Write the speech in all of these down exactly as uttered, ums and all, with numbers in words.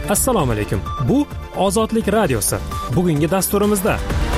Assalomu alaykum. Bu Ozodlik radiosi. Bugungi dasturimizda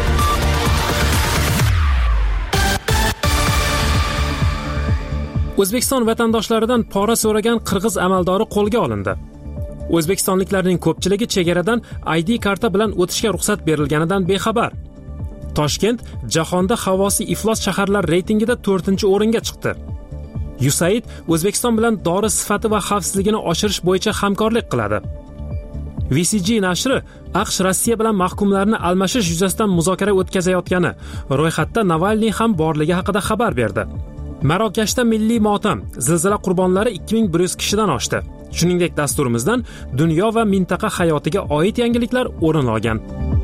O'zbekiston vatandoshlaridan pora so'ragan qirg'iz amaldori qo'lga olindi. O'zbekistonliklarning ko'pchiligi chegaradan I D karta bilan o'tishga ruxsat berilganidan bexabar. Toshkent jahonda havosi iflos shaharlar reytingida to'rtinchi o'ringa chiqdi. U S A I D O'zbekiston bilan dori sifati va xavfsizligini oshirish bo'yicha hamkorlik qiladi. V C G nashri AQSh Rossiya bilan mahkumlarni almashish yuzasidan muzokara o'tkazayotgani, ro'yxatda Navalniy ham borligi haqida xabar berdi. Marokashda milliy motam, zilzila qurbonlari ikki ming bir yuz kishidan oshdi. Shuningdek, dasturimizdan dunyo va mintaqa hayotiga oid yangiliklar o'rin olgan.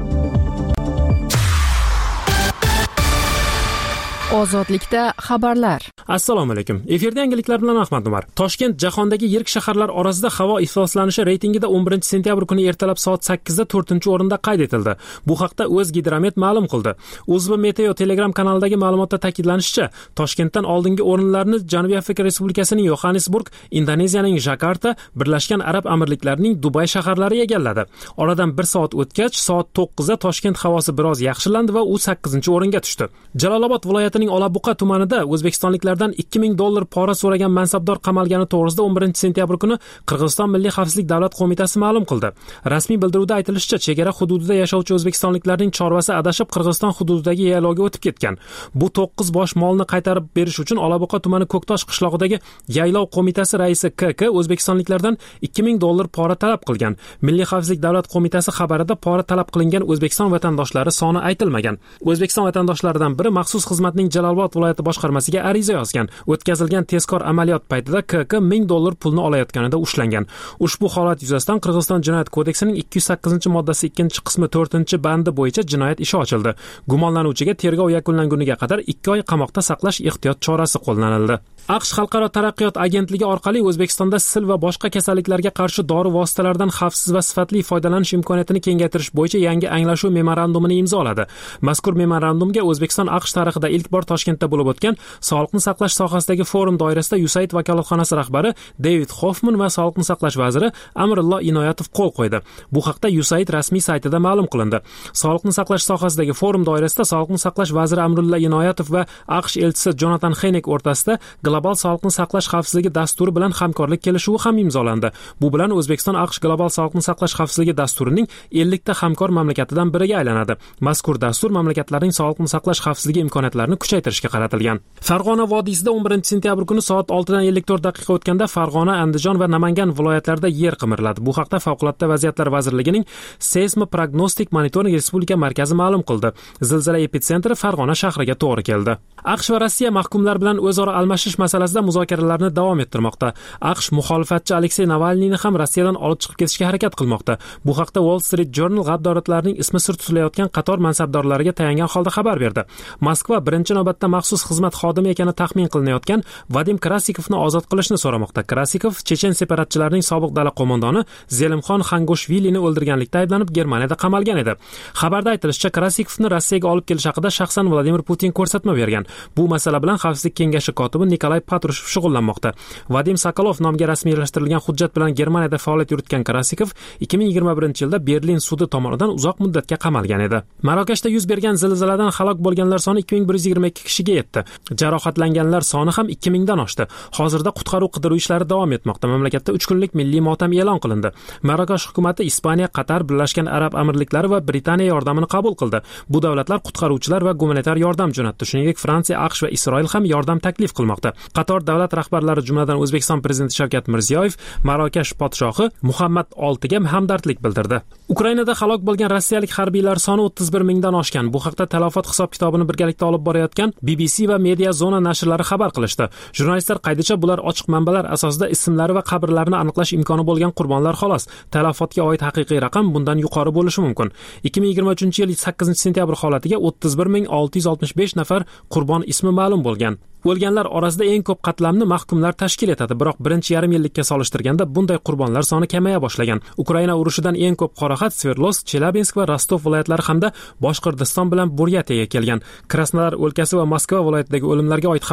Ozodlikda xabarlar. Assalomu alaykum. Efirda yangiliklar bilan Ahmad Umar. Toshkent jahondagi yirik shaharlar orasida havo ifloslanishi reytingida o'n birinchi sentyabr kuni ertalab soat sakkizda to'rtinchi o'rinda qayd etildi. Bu haqda O'zgidromet ma'lum qildi. O'zbi Meteo Telegram kanalidagi ma'lumotda ta'kidlanishicha, Toshkentdan oldingi o'rinlarni Janubiy Afrika Respublikasining Yohannesburg, Indoneziyaning Jakarta, Birlashgan Arab Amirliklarining Dubay shaharlari egalladi. Oradan bir soat o'tgach, soat to'qqizda Toshkent havosi biroz yaxshilandi va u sakkizinchi o'ringa tushdi. Jalolobod viloyati Olabuqa tumanida o'zbekistonliklardan ikki ming dollar pora so'ragan mansabdor qamalgani to'g'risida o'n birinchi sentyabr kuni Qirg'iziston Milliy xavfsizlik davlat qo'mitasi ma'lum qildi. Rasmiy bildiruvda aytilishicha, chegara hududida yashovchi o'zbekistonliklarning chorvasi adashib Qirg'iziston hududidagi yaylovga o'tib ketgan. Bu to'qqiz bosh molni qaytarib berish uchun Olabuqa tumani Ko'ktosh qishlog'idagi yaylov qo'mitasi raisi K K o'zbekistonliklardan ikki ming dollar pora talab qilgan. Milliy xavfsizlik davlat qo'mitasi xabarida pora talab qilingan O'zbekiston vatandoshlari soni aytilmagan. O'zbekiston vatandoshlaridan biri maxsus xizmatning Jalolobod viloyati boshqarmasiga ariza yozgan. O'tkazilgan tezkor amaliyot paytida K K ming dollar pulni olayotganida ushlangan. Ushbu holat yuzasidan Qirg'iziston jinoyat kodeksining ikki yuz sakkizinchi moddasi ikkinchi qismi to'rtinchi bandi bo'yicha jinoyat ishi ochildi. Gumonlanuvchiga tergov yakunlanguniga qadar ikki oy qamoqda saqlash ehtiyot chorasi qo'llanildi. AQSh Xalqaro taraqqiyot agentligi orqali O'zbekistonda sil va boshqa kasalliklarga qarshi dori vositalaridan xavfsiz va sifatli foydalanish imkoniyatini kengaytirish bo'yicha yangi anglashuv memorandumini imzoladi. Mazkur memorandumga O'zbekiston AQSh tarixida ilk bor Toshkentda bo'lib o'tgan Sog'liqni saqlash sohasidagi forum doirasida U S A I D vakolatxonasi rahbari David Hoffman va Sog'liqni saqlash vaziri Amrullo Inoyatov qo'l qo'ydi. Bu haqda U S A I D rasmiy saytida ma'lum qilindi. Sog'liqni saqlash sohasidagi forum doirasida Sog'liqni saqlash vaziri Amrullo Inoyatov va AQSh elchisi Jonathan Henek o'rtasida global sog'liqni saqlash xavfsizligi dasturi bilan hamkorlik kelishuvi ham imzolandi. Bu bilan O'zbekiston AQSh global sog'liqni saqlash xavfsizligi dasturining ellik ta hamkor mamlakatidan biriga aylanadi. Mazkur dastur mamlakatlarning sog'liqni saqlash xavfsizligi imkoniyatlarini kuchaytirishga qaratilgan. Farg'ona vodiysida o'n birinchi sentyabr kuni soat oltidan ellik to'rt daqiqa o'tganda Farg'ona, Andijon va Namangan viloyatlarida yer qimirladi. Bu haqda Favqulodda vaziyatlar vazirligining Seysmo-prognostik monitoring respublika markazi ma'lum qildi. Zilzila epitsentri Farg'ona shahriga to'g'ri keldi. AQSh va Rossiya mahkumlar bilan o'zaro almashish masalasida muzokaralarni davom ettirmoqda. AQSh muxolifatchi Aleksey Navalniyni ham Rossiyadan olib chiqib ketishga harakat qilmoqda. Bu haqda Wall Street Journal g'arb davlatlarining ismi sir tutilayotgan qator mansabdorlariga tayangan holda xabar berdi. Moskva birinchi navbatda maxsus xizmat xodimi ekani taxmin qilinayotgan Vadim Krasikovni ozod qilishni so'ramoqda. Krasikov chechen separatchilarining sobiq dala qo'mondoni Zelimxon Xangoshvilini o'ldirganlikda ayblanib Germaniyada qamalgan edi. Xabarda aytilishicha, Krasikovni Rossiyaga olib kelish haqida shaxsan Vladimir Putin ko'rsatma bergan. Bu masala bilan Xavfsizlik kengashi kotibi Nikolay Patrushev shug'ullanmoqda. Vadim Sokolov nomga rasmiylashtirilgan hujjat bilan Germaniyada faoliyat yuritgan Krasikov ikki ming yigirma birinchi yilda Berlin sudi tomonidan uzoq muddatga qamalgan edi. Marokashda yuz bergan zilziladan halok bo'lganlar soni ikki ming bir yuz yigirma ikki kishiga yetdi. Jarohatlanganlar soni ham ikki mingdan oshdi. Hozirda qutqaruv qidiruv ishlari davom etmoqda. Mamlakatda uch kunlik milliy motam e'lon qilindi. Marokash hukumatı Ispaniya, Qatar, Birlashgan Arab Amirliklari va Britaniya yordamini qabul qildi. Bu davlatlar qutqaruvchilar va gumanitar yordam jo'natdi. Shuningdek, Fransiya, AQSh va Isroil ham yordam taklif qilmoqda. Qator davlat rahbarlari, jumladan O'zbekiston prezidenti Shavkat Mirziyoyev Marokash podshohi Muhammad oltiga hamdardlik bildirdi. Ukrainada halok bo'lgan rossiyalik harbiylar soni o'ttiz bir mingdan oshgan. Bu haqda talafot hisob-kitobini birgalikda olib borayotgan B B C va Media Zona nashrlari xabar qilishdi. Jurnalistlar qaydicha bular ochiq manbalar asosida ismlari va qabrlarini aniqlash imkoni bo'lgan qurbonlar xolos. Talafotga oid haqiqiy raqam bundan yuqori bo'lishi mumkin. ikki ming yigirma uchinchi yil sakkizinchi sentyabr holatiga o'ttiz bir ming olti yuz oltmish besh nafar qurbon ismi ma'lum bo'lgan. O'lganlar orasida eng ko'p qatlamni mahkumlar tashkil etadi, biroq birinchi yarim yillikka solishtirganda bunday qurbonlar soni kamaya boshlagan. Ukraina urushidan eng ko'p qoraxat Sverdlovsk, Chelyabinsk va Rostov viloyatlari hamda Boshqirdiston bilan Buryatiyaga kelgan. Krasnodar o'lkasi va Moskva viloyatidagi o'limlarga oid xabar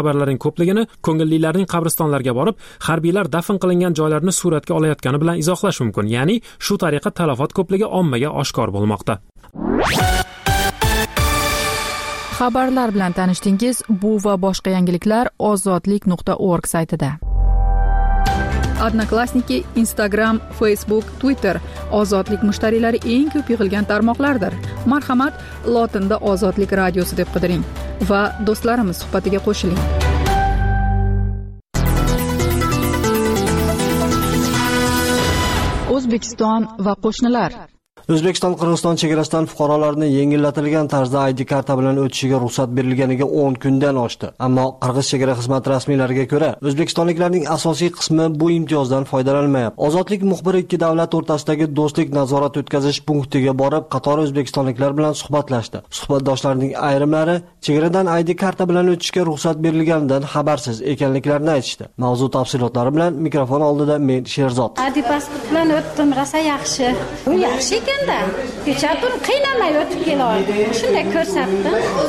xabarlarning ko'pligini ko'ngillilarning qabristonlarga borib, harbiylar dafn qilingan joylarni suratga olayotgani bilan izohlash mumkin. Ya'ni, shu tariqa talafot ko'pligi ommaga oshkor bo'lmoqda. Xabarlar bilan tanishdingiz. Bu va boshqa yangiliklar ozodlik nuqta org saytida. Odnoklassniki, Instagram, Facebook, Twitter ozodlik mushtariylari eng ko'p yig'ilgan tarmoqlardir. Marhamat, lotinda Ozodlik radiosi deb qidiring va do'stlarimiz suhbatiga qo'shiling. O'zbekiston va qo'shnilar. O'zbekiston Qirg'iziston chegarasidan fuqarolarning yengillatılgan tarzda I D karta bilan o'tishiga ruxsat berilganiga o'n kundan oshdi. Ammo Qirg'iz chegara xizmati rasmiylariga ko'ra, o'zbekistonliklarning asosiy qismi bu imtiyozdan foydalanmayapti. Ozodlik muxbiri ikki davlat o'rtasidagi do'stlik nazorat o'tkazish punktiga borib, qator o'zbekistonliklar bilan suhbatlashdi. Suhbatdoshlarning ayrimlari chegaradan I D karta bilan o'tishga ruxsat berilganidan xabarsiz ekanliklarini aytishdi. Mavzu tafsilotlari bilan mikrofon oldida men Sherzod. I D pasport bilan o'tdim, rosa yaxshi. Bu yaxshi ekan. Kecha turib qiynalmay o'tib kelardim. Shunday ko'rsatdim.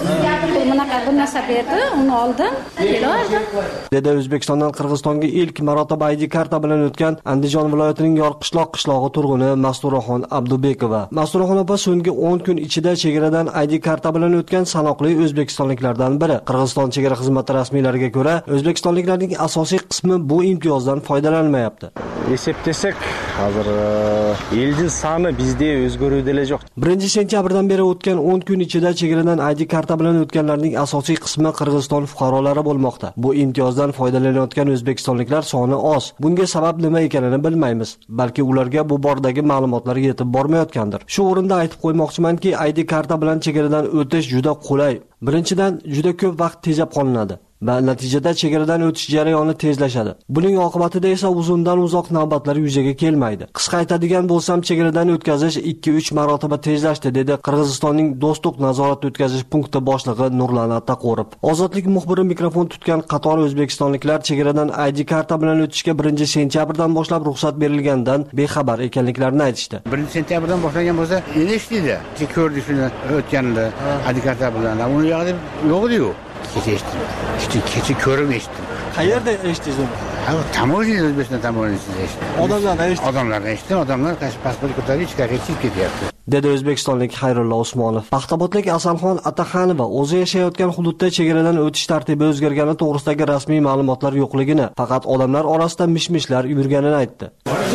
Bunaqa bir narsa berdi, uni oldim, kelardim. Dedi O'zbekistondan Qirg'izistonga ilk marotaba I D karta bilan o'tgan Andijon viloyatining Yorqishloq qishlog'i turg'uni Masturaxon Abdubekova. Masturaxon opa so'nggi o'n kun ichida chegaradan I D karta bilan o'tgan sanoqli o'zbekistonliklardan biri. Qirg'iziston chegara xizmati rasmiylariga ko'ra, o'zbekistonliklarning asosiy qismi bu imtiyozdan foydalanmayapti. Eseptesek, hozir elning soni bizda o'zgaruvda yo'q. birinchi sentyabrdan beri o'tgan o'n kun ichida chegaradan I D karta bilan o'tganlarning asosiy qismi Qirg'iziston fuqarolari bo'lmoqda. Bu imtiyozdan foydalanayotgan o'zbekistonliklar soni oz. Bunga sabab nima ekanini bilmaymiz. Balki ularga bu bordagi ma'lumotlar yetib bormayotgandir. Shu o'rinda aytib qo'ymoqchimanki, I D karta bilan chegaradan o'tish juda qulay. Birinchidan, juda ko'p vaqt tejab qolinadi va natijada chegaradan o'tish jarayoni tezlashadi. Buning oqibatida esa uzundan uzoq navbatlar yuzaga kelmaydi. Qisqa aytadigan bo'lsam, chegaradan o'tkazish ikki uch marotaba tezlashdi, dedi Qirg'izistonning Do'stlik nazorat o'tkazish punkti boshlig'i Nurlan Attaqorov. Ozodlik muxbiri mikrofon tutgan qator o'zbekistonliklar chegaradan I D karta bilan o'tishga birinchi sentyabrdan boshlab ruxsat berilgandan bexabar ekanliklarini aytishdi. birinchi sentyabrdan boshlagan bo'lsa, endi eshitdi. Ko'rdik shuni o'tganida I D karta bilan. Uni yo'qdi yo'q-ku. Kecha eshitdim. Kecha kecha ko'rib eshitdim. Qayerda eshitdingiz? Ha, tamoyil O'zbekiston tamoyilisida eshitdim. Odamlardan eshitdim. Odamlardan eshitdim. Odamlar pasport ko'tarib ichkariga chiqib ketyapti. Dedi o'zbekistonlik Xayrullo Usmonov. Paxtabodlik Asalxon Ataxanova o'zi yashayotgan hududda chegaradan o'tish tartibi o'zgargani to'g'risidagi rasmiy ma'lumotlar yo'qligini, faqat odamlar orasida mish-mishlar yurganini aytdi.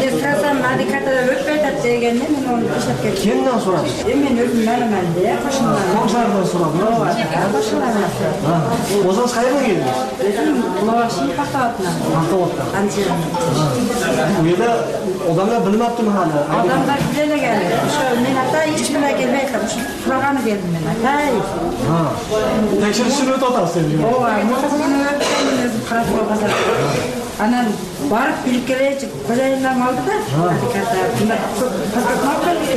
Kimdan so'radingiz? Men o'zim bilaman-da, qo'shnilar. Qo'shnilardan so'radingiz? O'zingiz qayerdan keldingiz? Loshi Paxtaboddan. Paxtaboddan. Andijon. Bu yerda odamlar bilmabdimi hali? Odamlar bilagan. O'sha men hatta hech kimga kelmayman. Shu qurg'ani berdim men. Hay. Ha. Tekshirishni o'tasiz. Voy, muhasabani o'tdim, qarab qo'ydim. Ana barib bilkirech qo'yaylar oldida. Hadikada bunda pasport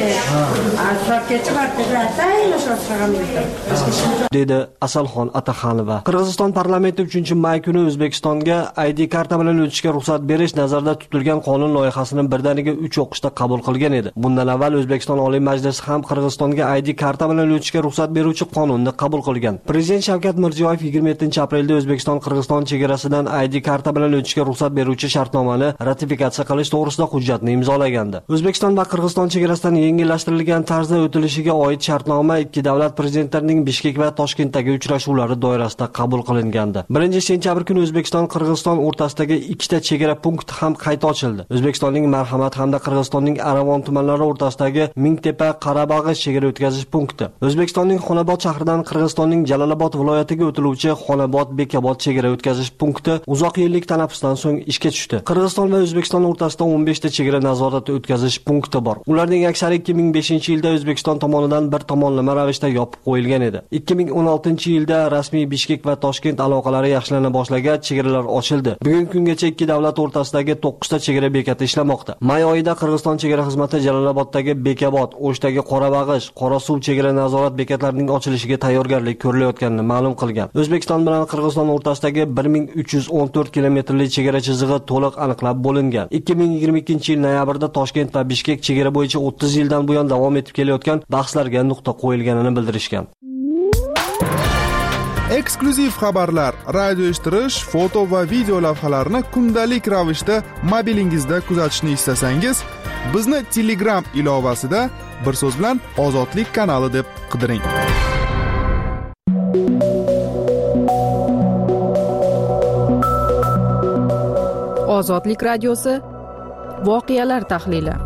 dedi Asalxon Ataxanova. Qirg'iziston parlamenti uchinchi may kuni O'zbekistonga I D karta bilan o'tishga ruxsat berish nazarda tutilgan qonun loyihasini birdaniga uch o'qishda qabul qilgan edi. Bundan avval O'zbekiston Oliy Majlisi ham Qirg'izistonga I D karta bilan o'tishga ruxsat beruvchi qonunni qabul qilgan. Prezident Shavkat Mirziyoyev yigirma yettinchi aprelda O'zbekiston Qirg'iziston chegarasidan I D karta bilan o'tishga ruxsat beruvchi shartnomani ratifikatsiya qilish to'g'risida hujjatni imzolagandi. O'zbekiston va Qirg'iziston chegarasidan yengillashtirilgan tarzda o'tilishiga oid shartnoma ikki davlat prezidentlarining Bishkek va Toshkentdagi uchrashuvlari doirasida qabul qilingandi. birinchi sentyabr kuni O'zbekiston Qirg'iziston o'rtasidagi ikkita chegara punkti ham qayta ochildi. O'zbekistonning Marhamat hamda Qirg'izistonning Aravon tumanlari o'rtasidagi Mingtepa Qarabag'ich chegara o'tkazish punkti. O'zbekistonning Xonobod shahridan Qirg'izistonning Jalolobod viloyatiga o'tiluvchi Xonobod Bekobod chegara o'tkazish punkti uzoq yillik tanaffusdan so'ng ishga tushdi. Qirg'iziston va O'zbekiston o'rtasida o'n besh ta chegara nazorati o'tkazish punkti bor. Ularning aksari ikki ming beshinchi yilda O'zbekiston tomonidan bir tomonlama ravishda yopib qo'yilgan edi. ikki ming o'n oltinchi yilda rasmiy Bishkek va Toshkent aloqalari yaxshilana boshlagach chegaralar ochildi. Bugungi kungacha ikki davlat o'rtasidagi to'qqiz ta chegara bekati ishlamoqda. May oyida Qirg'iziston chegara xizmati Jaloloboddagi Bekobod, O'shdagi Qorabag'ich, Qorasuv chegara nazorat bekatlarining ochilishiga tayyorgarlik ko'rilayotganini ma'lum qilgan. O'zbekiston bilan Qirg'iziston o'rtasidagi bir ming uch yuz o'n to'rt kilometrli chegara chizig'i to'liq aniqlab bo'lingan. ikki ming yigirma ikkinchi yil noyabrda Toshkent va Bishkek chegara bo'yicha o'ttiz yildan buyon davom etib kelayotgan bahslarga nuqta qo'yilganini bildirishgan. eksklyuziv xabarlar, radio eshittirish, foto va video lavhalarni kundalik ravishda mobilingizda kuzatishni istasangiz, bizni Telegram ilovasida bir so'z bilan Ozodlik kanali deb qidiring. Ozodlik radiosi voqealar tahlili.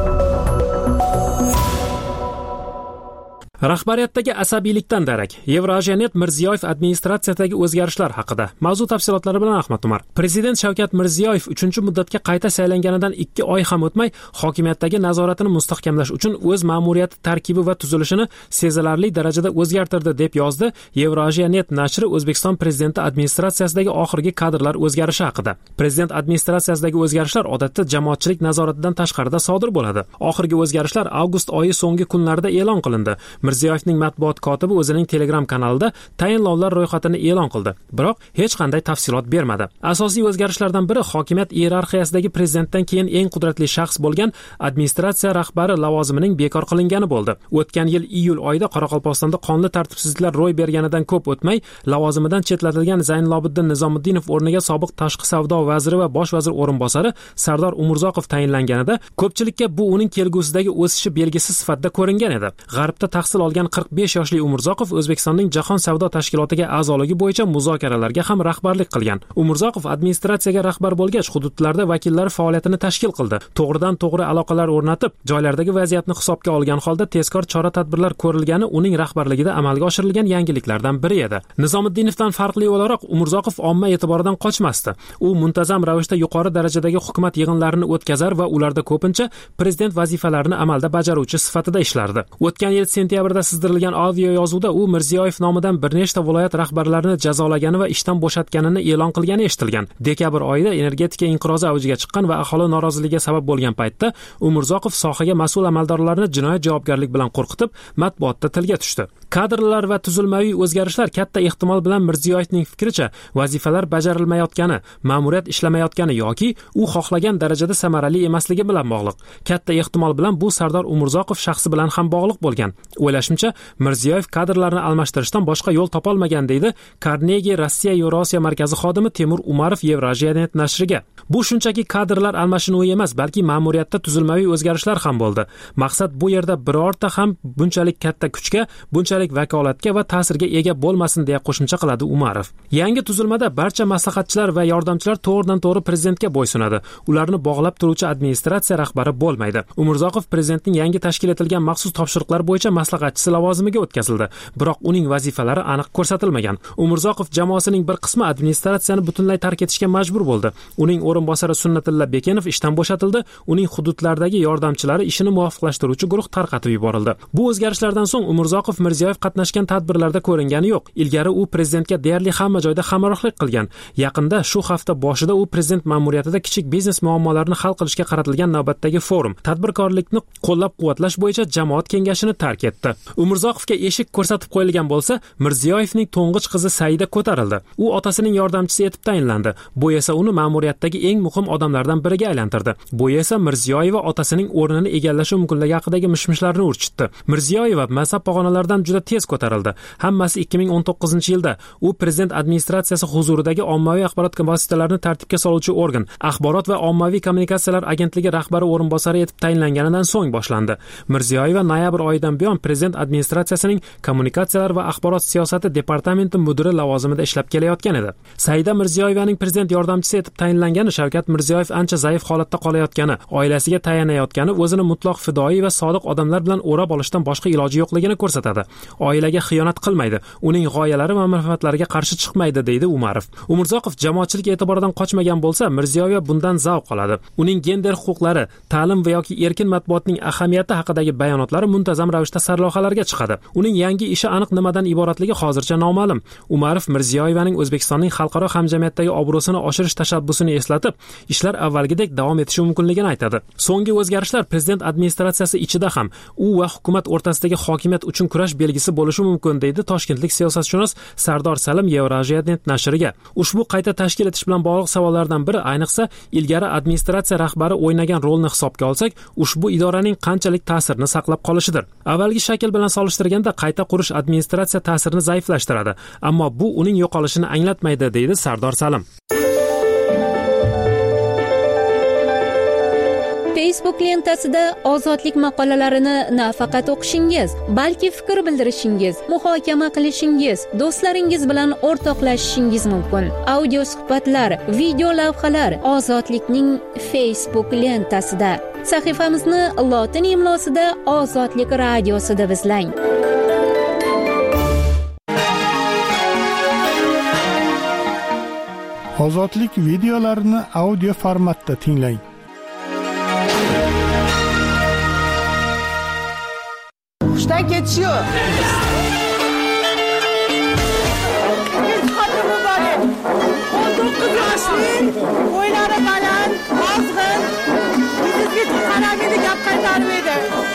Rahbariyatdagi asabiylikdan darak. Yevrasiyanet Mirziyoyev administratsiyasidagi o'zgarishlar haqida. Mavzu tafsilotlari bilan Ahmad Umar. Prezident Shavkat Mirziyoyev uchinchi muddatga qayta saylanganidan ikki oy ham o'tmay, hokimiyatdagi nazoratini mustahkamlash uchun o'z ma'muriyati tarkibi va tuzilishini sezilarli darajada o'zgartirdi deb yozdi Yevrasiyanet nashri O'zbekiston prezidenti administratsiyasidagi oxirgi kadrlar o'zgarishi haqida. Prezident administratsiyasidagi o'zgarishlar odatda jamoatchilik nazoratidan tashqarida sodir bo'ladi. Oxirgi o'zgarishlar avgust oyi so'nggi kunlarida e'lon qilindi. Mirziyoyevning matbuot kotibi o'zining Telegram kanalida tayinlovlar ro'yxatini e'lon qildi, biroq hech qanday tafsilot bermadi. Asosiy o'zgarishlardan biri hokimiyat iyerarxiyasidagi prezidentdan keyin eng qudratli shaxs bo'lgan administratsiya rahbari lavozimining bekor qilingani bo'ldi. O'tgan yil iyul oyida Qoraqalpog'istonda qonli tartibsizliklar ro'y berganidan ko'p o'tmay, lavozimidan chetlatilgan Zaynlobiddin Nizomiddinov o'rniga sobiq tashqi savdo vaziri va bosh vazir o'rinbosari Sardor Umurzoqov tayinlanganida, ko'pchilikka bu uning kelgusidagi o'sishi belgisi sifatida ko'ringan edi. G'arbda tahsil olgan qirq besh yoshli Umurzoqov O'zbekistonning Jahon savdo tashkilotiga a'zoligi bo'yicha muzokaralarga ham rahbarlik qilgan. Umurzoqov administratsiyaga rahbar bo'lgach, hududlarda vakillari faoliyatini tashkil qildi. To'g'ridan to'g'ri aloqalar o'rnatib, joylardagi vaziyatni hisobga olgan holda tezkor chora-tadbirlar ko'rilgani uning rahbarligida amalga oshirilgan yangiliklardan biri edi. Nizomiddinovdan farqli o'laroq Umurzoqov omma e'tiboridan qochmasdi. U muntazam ravishda yuqori darajadagi hukumat yig'inlarini o'tkazar va ularda ko'pincha prezident vazifalarini amalda bajaruvchi sifatida ishlardi. O'tgan yil sentyabrda sizdirilgan audio yozuvda u Mirziyoyev nomidan bir nechta viloyat rahbarlarini jazolagani va ishdan bo'shatganini e'lon qilgani eshitilgan. Dekabr oyida energetika inqirozi avjiga chiqqan va aholi noroziligiga sabab bo'lgan paytda Umurzoqov sohaga mas'ul amaldorlarni jinoyat javobgarlik bilan qo'rqitib, matbuotda tilga tushdi. Kadrlar va tuzilmaviy o'zgarishlar katta ehtimol bilan Mirziyoyevning fikricha vazifalar bajarilmayotgani, ma'muriyat ishlamayotgani yoki u xohlagan darajada samarali emasligi bilan bog'liq. Katta ehtimol bilan bu Sardor Umurzoqov shaxsi bilan ham bog'liq bo'lgan. O'ylashimcha, Mirziyoyev kadrlarni almashtirishdan boshqa yo'l topolmagan deydi Carnegie Rossiya Yevrosiya markazi xodimi Temur Umarov Yevrasiyanet nashriga. Bu shunchaki kadrlar almashinuvi emas, balki ma'muriyatda tuzilmaviy o'zgarishlar ham bo'ldi. Maqsad bu yerda birorta ham bunchalik katta kuchga, bunchalik vakolatga va ta'sirga ega bo'lmasin deya qo'shimcha qiladi Umarov. Yangi tuzilmada barcha maslahatchilar va yordamchilar to'g'ridan to'g'ri prezidentga bo'ysunadi. Ularni bog'lab turuvchi administratsiya rahbari bo'lmaydi. Umurzoqov prezidentning yangi tashkil etilgan maxsus topshiriqlar bo'yicha maslahatchisi lavozimiga o'tkazildi, biroq uning vazifalari aniq ko'rsatilmagan. Umurzoqov jamoasining bir qismi administratsiyani butunlay tark etishga majbur bo'ldi. Uning o'rinbosari Sunnatilla Bekenov ishdan bo'shatildi, uning hududlardagi yordamchilari ishini muvofiqlashtiruvchi guruh tarqatib yuborildi. Bu o'zgarishlardan so'ng Umurzoqov Mirziyoyev qatnashgan tadbirlarda ko'ringani yo'q. Ilgari u prezidentga deyarli hamma joyda hamrohlik qilgan. Yaqinda shu hafta boshida u prezident ma'muriyatida kichik biznes muammolarini hal qilishga qaratilgan navbatdagi forum, tadbirkorlikni qo'llab-quvvatlash bo'yicha jamoat kengashini tark etdi. Umurzoqovga eshik ko'rsatib qo'yilgan bo'lsa, Mirziyoyevning to'ng'ich qizi Saida ko'tarildi. U otasining yordamchisi etib tayinlandi. Bu esa uni ma'muriyatdagi eng muhim odamlardan biriga aylantirdi. Bu esa Mirziyoyeva otasining o'rnini egallashi mumkinligi haqidagi mishmishlarni urchitdi. Mirziyoyeva mansab pog'onalaridan juda tez ko'tarildi. Hammasi ikki ming o'n to'qqizinchi yilda u prezident administratsiyasi huzuridagi ommaviy axborot vositalarini tartibga soluvchi organ, Axborot va ommaviy kommunikatsiyalar agentligi rahbari o'rinbosari etib tayinlanganidan so'ng boshlandi. Mirziyoyeva noyabr oyidan buyon prezident administratsiyasining kommunikatsiyalar va axborot siyosati departamenti mudiri lavozimida ishlab kelayotgan edi. Saida Mirziyoyevaning prezident yordamchisi etib tayinlangani Shavkat Mirziyoyev ancha zaif holatda qolayotgani, oilasiga tayanayotgani o'zini mutloq fidoyi va sodiq odamlar bilan o'rab olishdan boshqa iloji yo'qligini ko'rsatadi. Oilaga xiyonat qilmaydi, uning g'oyalari va manfaatlariga qarshi chiqmaydi, deydi Umarov. Umurzoqov jamoatchilik e'tiboridan qochmagan bo'lsa, Mirziyoyev bundan zavq oladi. Uning gender huquqlari, ta'lim va yoki erkin matbuotning ahamiyati haqidagi bayonotlari muntazam ravishda sarlavhalarga chiqadi. Uning yangi ishi aniq nimadan iboratligi hozircha noma'lum. Umarov Mirziyoyevaning O'zbekistonning xalqaro hamjamiyatdagi obro'sini oshirish tashabbusini eslatib, ko'rsatib, ishlar avvalgidek davom etishi mumkinligini aytadi. So'nggi o'zgarishlar prezident administratsiyasi ichida ham u va hukumat o'rtasidagi hokimiyat uchun kurash belgisi bo'lishi mumkin, deydi toshkentlik siyosatshunos Sardor Salim Eurasiyanet nashriga. Ushbu qayta tashkil etish bilan bog'liq savollardan biri, ayniqsa ilgari administratsiya rahbari o'ynagan rolni hisobga olsak, ushbu idoraning qanchalik ta'sirini saqlab qolishidir. Avvalgi shakl bilan solishtirganda qayta qurish administratsiya ta'sirini zaiflashtiradi, ammo bu uning yo'qolishini anglatmaydi, deydi Sardor Salim. Facebook lentasida ozodlik maqolalarini nafaqat o'qishingiz, balki fikr bildirishingiz, muhokama qilishingiz, do'stlaringiz bilan o'rtoqlashishingiz mumkin. Audio suhbatlar, video lavhalar Ozodlikning Facebook lentasida. Sahifamizni lotin imlosida Ozodlik radiosida izlang. Ozodlik videolarini audio formatda tinglang. Hushdan ketishiyor. Xotini bor. o'n to'qqiz yoshli, bo'ylari baland, ozg'in. Bizga qaramaydi, gap qaytarmaydi.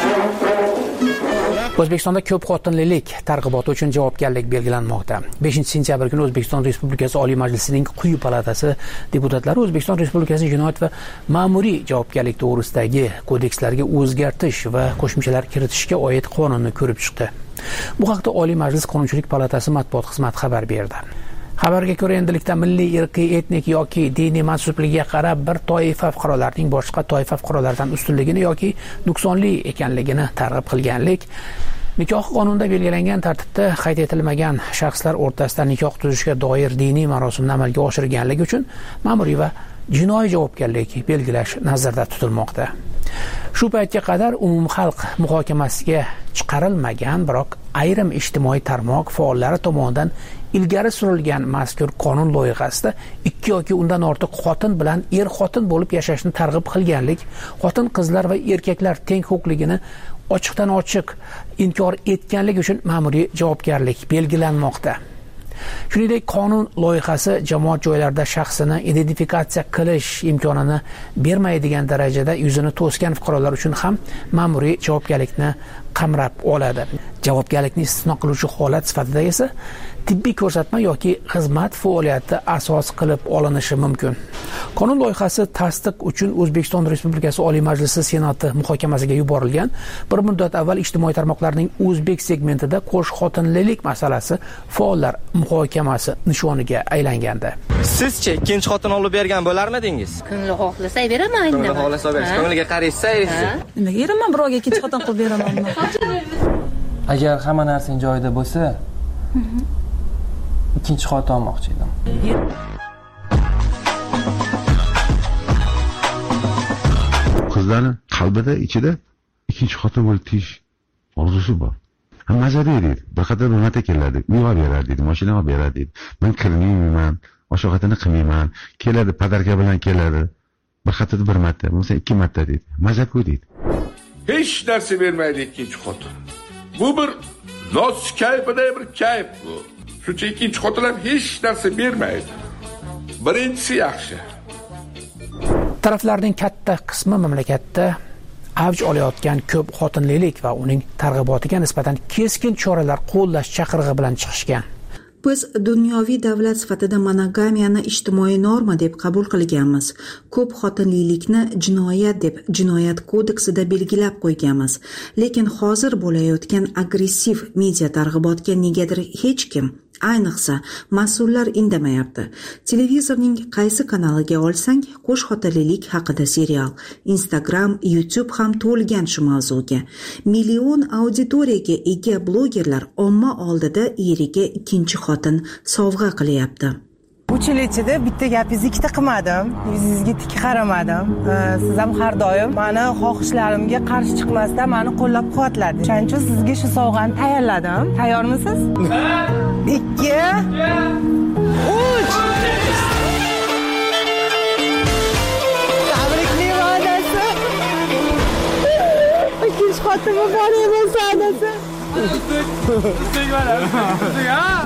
O'zbekistonda ko'p xotinlilik targ'iboti uchun javobgarlik belgilanmoqda. beshinchi sentyabr kuni O'zbekiston Respublikasi Oliy Majlisining quyi palatasi deputatlari O'zbekiston Respublikasi Jinoyat va ma'muriy javobgarlik to'g'risidagi kodekslarga o'zgartish va qo'shimchalar kiritishga oid qonunni ko'rib chiqdi. Bu haqda Oliy Majlis Qonunchilik palatasi matbuot xizmati xabar berdi. Xabarga ko'ra, endilikda milliy, irqiy, etnik yoki diniy mansubligiga qarab bir toifa fuqarolarning boshqa toifa fuqarolardan ustunligini yoki nuqsonli ekanligini targ'ib qilganlik, nikoh qonunida belgilangan tartibda qayd etilmagan shaxslar o'rtasida nikoh tuzishga doir diniy marosimni amalga oshirganlik uchun ma'muriy va jinoiy javobgarlik belgilash nazarda tutilmoqda. Shu paytga qadar umumxalq muhokamasiga chiqarilmagan, biroq ayrim ijtimoiy tarmoq faollari tomonidan ilgari surilgan mazkur qonun loyihasida ikki yoki undan ortiq xotin bilan er xotin bo'lib yashashni targ'ib qilganlik, xotin qizlar va erkaklar teng huquqligini ochiqdan ochiq inkor etganlik uchun ma'muriy javobgarlik belgilanmoqda. Shuningdek, qonun loyihasi jamoat joylarida shaxsini identifikatsiya qilish imkonini bermaydigan darajada yuzini to'sgan fuqarolar uchun ham ma'muriy javobgarlikni qamrab oladi. Javobgarlikni istisno qiluvchi holat sifatida esa tibbiy ko'rsatma yoki xizmat faoliyati asos qilib olinishi mumkin. Qonun loyihasi tasdiq uchun O'zbekiston Respublikasi Oliy Majlisi Senati muhokamasiga yuborilgan. Bir muddat avval ijtimoiy tarmoqlarning o'zbek segmentida qo'sh xotinlilik masalasi faollar muhokamasi nishoniga aylangandi. Sizchi ikkinchi xotin olib bergan bo'larmidingiz? Ko'ngli xohlasa beraman. Ko'ngli xohlasa berasiz. Ko'ngliga qaraysiz, aytasiz. Nimaga beraman, birovga ikkinchi xotin qilib beraman. Agar hamma narsang joyida bo'lsa, ikkinchi xotin olmoqchi edim. Qizlarning qalbida, ichida ikkinchi xotin bo'lib tiyish orzusi bor. Maza deydi, bir qator o'rnata keladi, uy olib beradi deydi, mashina olib beradi deydi. Men kirmayman, oshxonani qilmayman, keladi, padarka bilan keladi. Bir haftada bir marta, bo'lsa ikki marta deydi. Maza qo'y deydi. Hech narsa bermaydi ikkinchi xotin. Bu bir noz kayfida bir kayf bu. Shuncha ikkinchi xotinlar hech narsa bermaydi. Birinchisi yaxshi. Taraflarning katta qismi mamlakatda avj olayotgan ko'p xotinlilik va uning targ'ibotiga nisbatan keskin choralar qo'llash chaqirig'i bilan chiqishgan. Biz dunyoviy davlat sifatida monogamiyani ijtimoiy norma deb qabul qilganmiz. Ko'p xotinlilikni jinoyat deb jinoyat kodeksida belgilab qo'yganmiz. Lekin hozir bo'layotgan agressiv media targ'ibotga negadir hech kim, ayniqsa mas'ullar indamayapti. Televizorning qaysi kanaliga olsang, qo'sh xotinlilik haqida serial, Instagram, YouTube ham to'lgan shu mavzuga. Million auditoriyaga ega blogerlar omma oldida eriga ikkinchi xotin sovg'a qilyapti. uch yil ichida bitta gapingizni ikkita qilmadim, yuzingizga tik qaramadim. Siz ham har doim meni xohishlarimga qarshi chiqmasdan meni qo'llab-quvvatladingiz. Shuning uchun sizga shu sovg'ani tayyorladim. Tayyormisiz? ikki uch Tabrikli va'dasi. Ikkinchi xotinga bor emas va'dasi.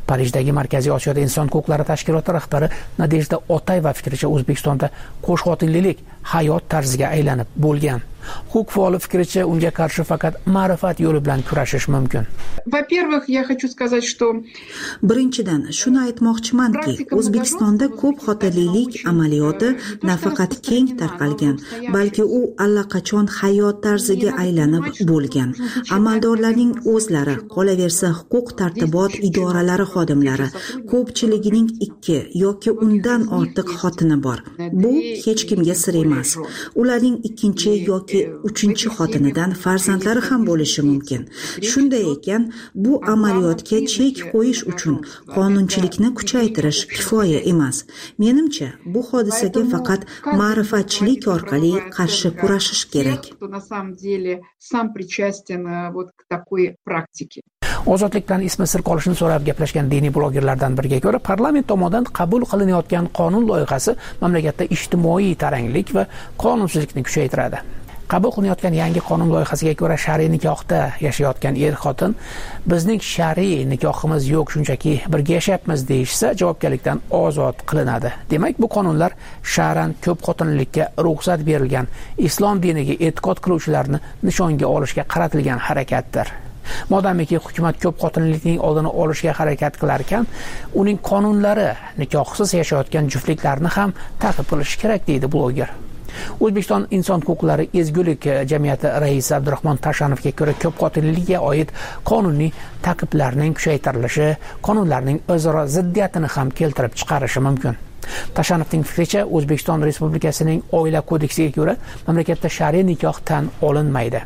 Parijdagi Markaziy Osiyoda inson huquqlari tashkiloti rahbari Nadejda Otayeva fikricha, O'zbekistonda qo'shxotinlilik hayot tarziga aylanib bo'lgan. Huquq faoli fikricha, unga qarshi faqat ma'rifat yo'li bilan kurashish mumkin. Во-первых, я хочу сказать, что Birinchidan, shuni aytmoqchimanki, O'zbekistonda ko'p xotinlilik amaliyoti nafaqat keng tarqalgan, balki u allaqachon hayot tarziga aylanib bo'lgan. Amaldorlarning o'zlari, qolaversa huquq tartibot idoralari xodimlari, ko'pchiligining ikki yoki undan ortiq xotini bor. Bu hech kimga sir emas. Ularning ikkinchi yoki uchinchi xotinidan farzandlari ham bo'lishi mumkin. Shunday ekan, bu amaliyotga chek qo'yish uchun qonunchilikni kuchaytirish kifoya emas. Menimcha, bu hodisaga faqat ma'rifatchilik orqali qarshi kurashish kerak. на самом деле сам причастен вот к такой практике. Ozodlik bilan ismi sir qolishini so'rab gaplashgan diniy blogerlardan biriga ko'ra, parlament tomonidan qabul qilinayotgan qonun loyihasi mamlakatda ijtimoiy taranglik va qonunsizlikni kuchaytiradi. Qabul qilinayotgan yangi qonun loyihasiga ko'ra, shar'iy nikohda yashayotgan er-xotin bizning shar'iy nikohimiz yo'q, shunchaki birga yashayapmiz deyishsa, javobgarlikdan ozod qilinadi. Demak, bu qonunlar shar'an ko'p xotinlilikka ruxsat berilgan islom diniga e'tiqod qiluvchilarni nishonga olishga qaratilgan harakatdir. Modamiki hukumat ko'p xotinlilikning oldini olishga harakat qilar ekan, uning qonunlari nikohsiz yashayotgan juftliklarni ham ta'qib qilishi kerak, deydi bloger. O'zbekiston inson huquqlari ezgulik jamiyati raisi Abdurahmon Tashanovga ko'ra, ko'p xotinlilikka oid qonuniy ta'qiblarning kuchaytirilishi qonunlarning o'zaro ziddiyatini ham keltirib chiqarishi mumkin. Tashanovning fikricha, O'zbekiston Respublikasining oila kodeksiga ko'ra mamlakatda shar'iy nikoh tan olinmaydi.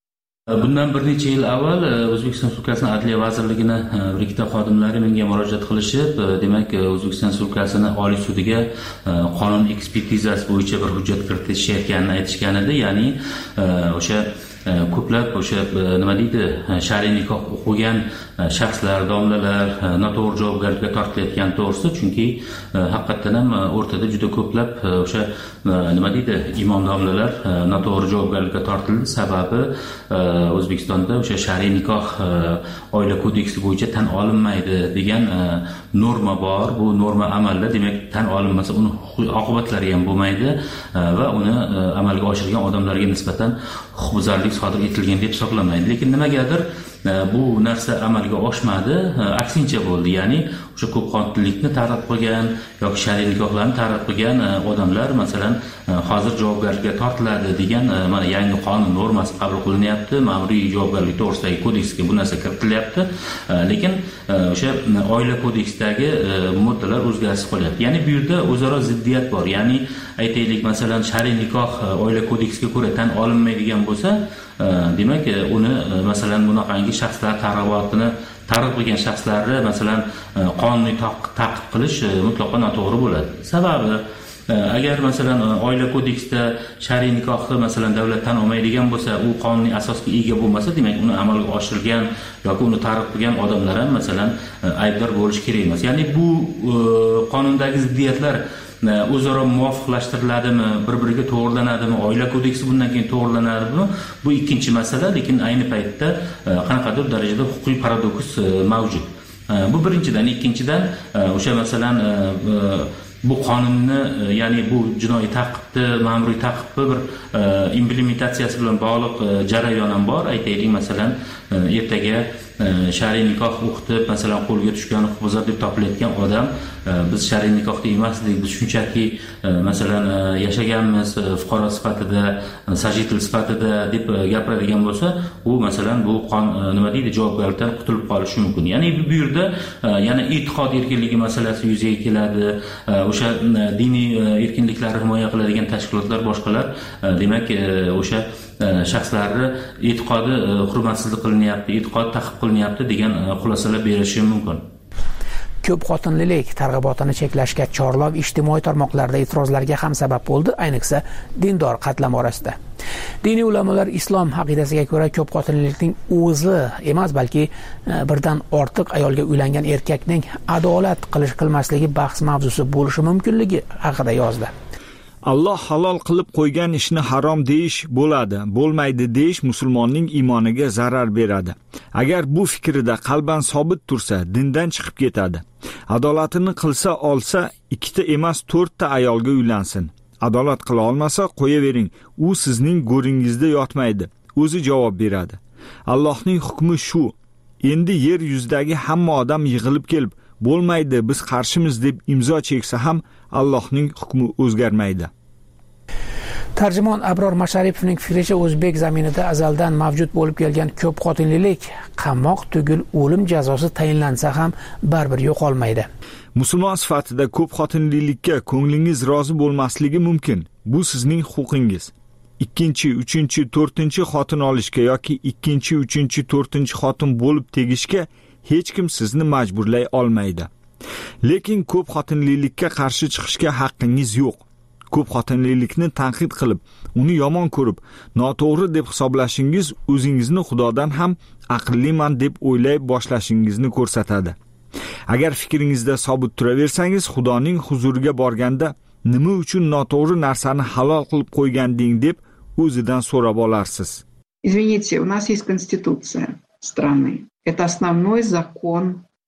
Bundan bir necha yil avval O'zbekiston Respublikasining Adliya vazirligini bir ikkita xodimlari menga murojaat qilishib, demak, O'zbekiston Respublikasining Oliy sudiga qonun ekspertizasi bo'yicha bir hujjat kiritishayotganini aytishgan edi. Ya'ni o'sha ko'plab o'sha nima deydi, shar'iy nikoh o'qigan shaxslar, domlalar noto'g'ri javobgarlikka tortilayotgan to'g'risi, chunki haqiqatan ham o'rtada juda ko'plab o'sha nima deydi, imom domlalar noto'g'ri javobgarlikka tortildi. Sababi O'zbekistonda o'sha shar'iy nikoh oila kodeksi bo'yicha tan olinmaydi degan norma bor. Bu norma amalda, demak, tan olinmasa uni oqibatlari ham bo'lmaydi va uni amalga oshirgan odamlarga nisbatan huquqbuzarlik sodir etilgan deb hisoblanmaydi. Lekin nimagadir bu narsa amalga oshmadi, aksincha bo'ldi. Ya'ni o'sha ko'p xotinlilikni targ'ib qilgan yoki shar'iy nikohlarni targ'ib qilgan odamlar masalan hozir javobgarlikka tortiladi degan mana yangi qonun normasi qabul qilinyapti. Ma'muriy javobgarlik to'g'risidagi kodeksga bu narsa kiritilyapti. Lekin o'sha oila kodeksidagi moddalar o'zgarishsiz qolyapti. Ya'ni bu yerda o'zaro ziddiyat bor. Ya'ni aytaylik, masalan, shar'iy nikoh oila kodeksiga ko'ra tan olinmaydigan bo'lsa, demak, uni masalan bunaqangi shaxslar targ'ibotini targ'ib qilgan shaxslarni masalan qonuniy ta'qib qilish mutlaqo noto'g'ri bo'ladi. Sababi, agar masalan oila kodeksida shar'iy nikohni masalan davlat tan olmaydigan bo'lsa, u qonuniy asosga ega bo'lmasa, demak, uni amalga oshirgan yoki uni targ'ib qilgan odamlar ham masalan aybdor bo'lishi kerak emas. Ya'ni bu qonundagi ziddiyatlar o'zaro muvofiqlashtiriladimi, bir-biriga to'g'rilanadimi, oila kodeksi bundan keyin to'g'rilanadimi, bu ikkinchi masala. Lekin ayni paytda qanaqadir darajada huquqiy paradoks mavjud. Bu birinchidan. Ikkinchidan, o'sha masalan bu qonunni, ya'ni bu jinoiy ta'qibni, ma'muriy ta'qibni bir implementatsiyasi bilan bog'liq jarayon ham bor. Aytaylik, masalan, ertaga shar'iy nikoh o'qitib, masalan, qo'lga tushgan huquqbuzar deb topilayotgan odam, biz shar'iy nikohda emasdik, biz shunchaki masalan yashaganmiz fuqaro sifatida, sajitel sifatida deb gapiradigan bo'lsa, u masalan bu nima deydi, javobgarlikdan qutulib qolishi mumkin. Ya'ni bu yerda yana e'tiqod erkinligi masalasi yuzaga keladi. O'sha diniy erkinliklarni himoya qiladigan tashkilotlar, boshqalar, demak, o'sha shaxslarni e'tiqodi hurmatsizlik qilinyapti, e'tiqod ta'qib qilinyapti degan xulosalar berishi mumkin. Ko'p xotinlilik targ'ibotini cheklashga chorlov ijtimoiy tarmoqlarda e'tirozlarga ham sabab bo'ldi, ayniqsa dindor qatlam orasida. Diniy ulamolar islom aqidasiga ko'ra ko'p xotinlilikning o'zi emas, balki birdan ortiq ayolga uylangan erkakning adolat qilish qilmasligi bahs mavzusi bo'lishi mumkinligi haqida yozdi. Alloh halol qilib qo'ygan ishni harom deyish bo'ladi, bo'lmaydi deyish musulmonning iymoniga zarar beradi. Agar bu fikrida qalban sobit tursa, dindan chiqib ketadi. Adolatini qilsa olsa, ikkita emas to'rtta ayolga uylansin. Adolat qila olmasa qo'yavering, u sizning go'ringizda yotmaydi. O'zi javob beradi. Allohning hukmi shu. Endi yer yuzidagi hamma odam yig'ilib kelib, bo'lmaydi, biz qarshimiz deb imzo cheksa ham Allohning hukmi o'zgarmaydi. Tarjimon Abror Masharipovning fikricha, o'zbek zaminida azaldan mavjud bo'lib kelgan ko'p xotinlilik qamoq tugul o'lim jazosi tayinlansa ham baribir yo'qolmaydi. Musulmon sifatida ko'p xotinlilikka ko'nglingiz rozi bo'lmasligi mumkin. Bu sizning huquqingiz. Ikkinchi, uchinchi, to'rtinchi xotin olishga yoki ikkinchi, uchinchi, to'rtinchi xotin bo'lib tegishga hech kim sizni majburlay olmaydi. Lekin ko'p xotinlilikka qarshi chiqishga haqqingiz yo'q. Ko'p xotinlilikni tanqid qilib, uni yomon ko'rib, noto'g'ri deb hisoblashingiz o'zingizni Xudodan ham aqlliman deb o'ylay boshlashingizni ko'rsatadi. Agar fikringizda sobit turaversangiz, Xudoning huzuriga borganda nima uchun noto'g'ri narsani halol qilib qo'yganding deb o'zidan so'rab olarsiz. Извините, у нас есть конституция страны. Это основной закон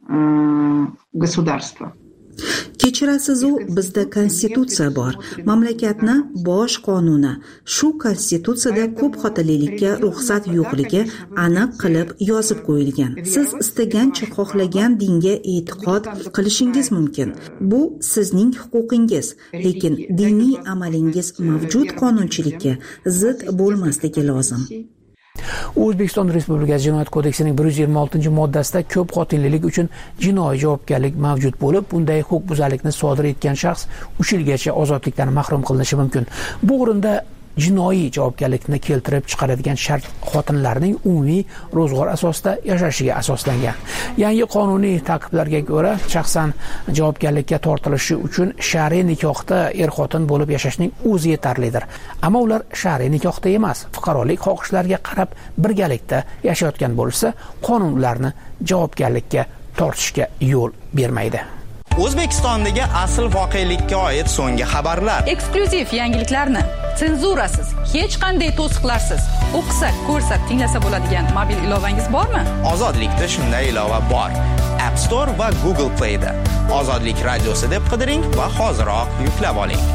э, государства. Kechirasiz, u bizda konstitutsiya bor, mamlakatni bosh qonuni. Shu konstitutsiyada ko'p xotinlilikka ruxsat yo'qligi aniq qilib yozib qo'yilgan. Siz istagancha xohlagan dinga e'tiqod qilishingiz mumkin. Bu sizning huquqingiz, lekin diniy amalingiz mavjud qonunchilikka zid bo'lmasligi lozim. O'zbekiston Respublikasi Jinoyat kodeksining bir yuz yigirma oltinchi moddasida ko'p xotinlilik uchun jinoiy javobgarlik mavjud bo'lib, bunday huquqbuzarlikni sodir etgan shaxs uch yilgacha ozodlikdan mahrum qilinishi mumkin. Bu o'rinda jinoiy javobgarlikni keltirib chiqaradigan shart xotinlarning umumiy ro'zg'or asosida yashashiga asoslangan. Yangi qonuniy ta'qiblarga ko'ra, shaxsan javobgarlikka tortilishi uchun shar'iy nikohda er-xotin bo'lib yashashning o'zi yetarlidir. Ammo ular shar'iy nikohda emas, fuqarolik xohishlariga qarab birgalikda yashayotgan bo'lsa, qonun ularni javobgarlikka tortishga yo'l bermaydi. O'zbekistondagi asl voqelikka oid so'nggi xabarlar, eksklyuziv yangiliklarni senzurasiz, hech qanday to'siqlarsiz o'qisa, ko'rsa, tinglasa bo'ladigan mobil ilovangiz bormi? Ozodlikda shunday ilova bor. App Store va Google Play'da Ozodlik radiosi deb qidiring va hoziroq yuklab oling.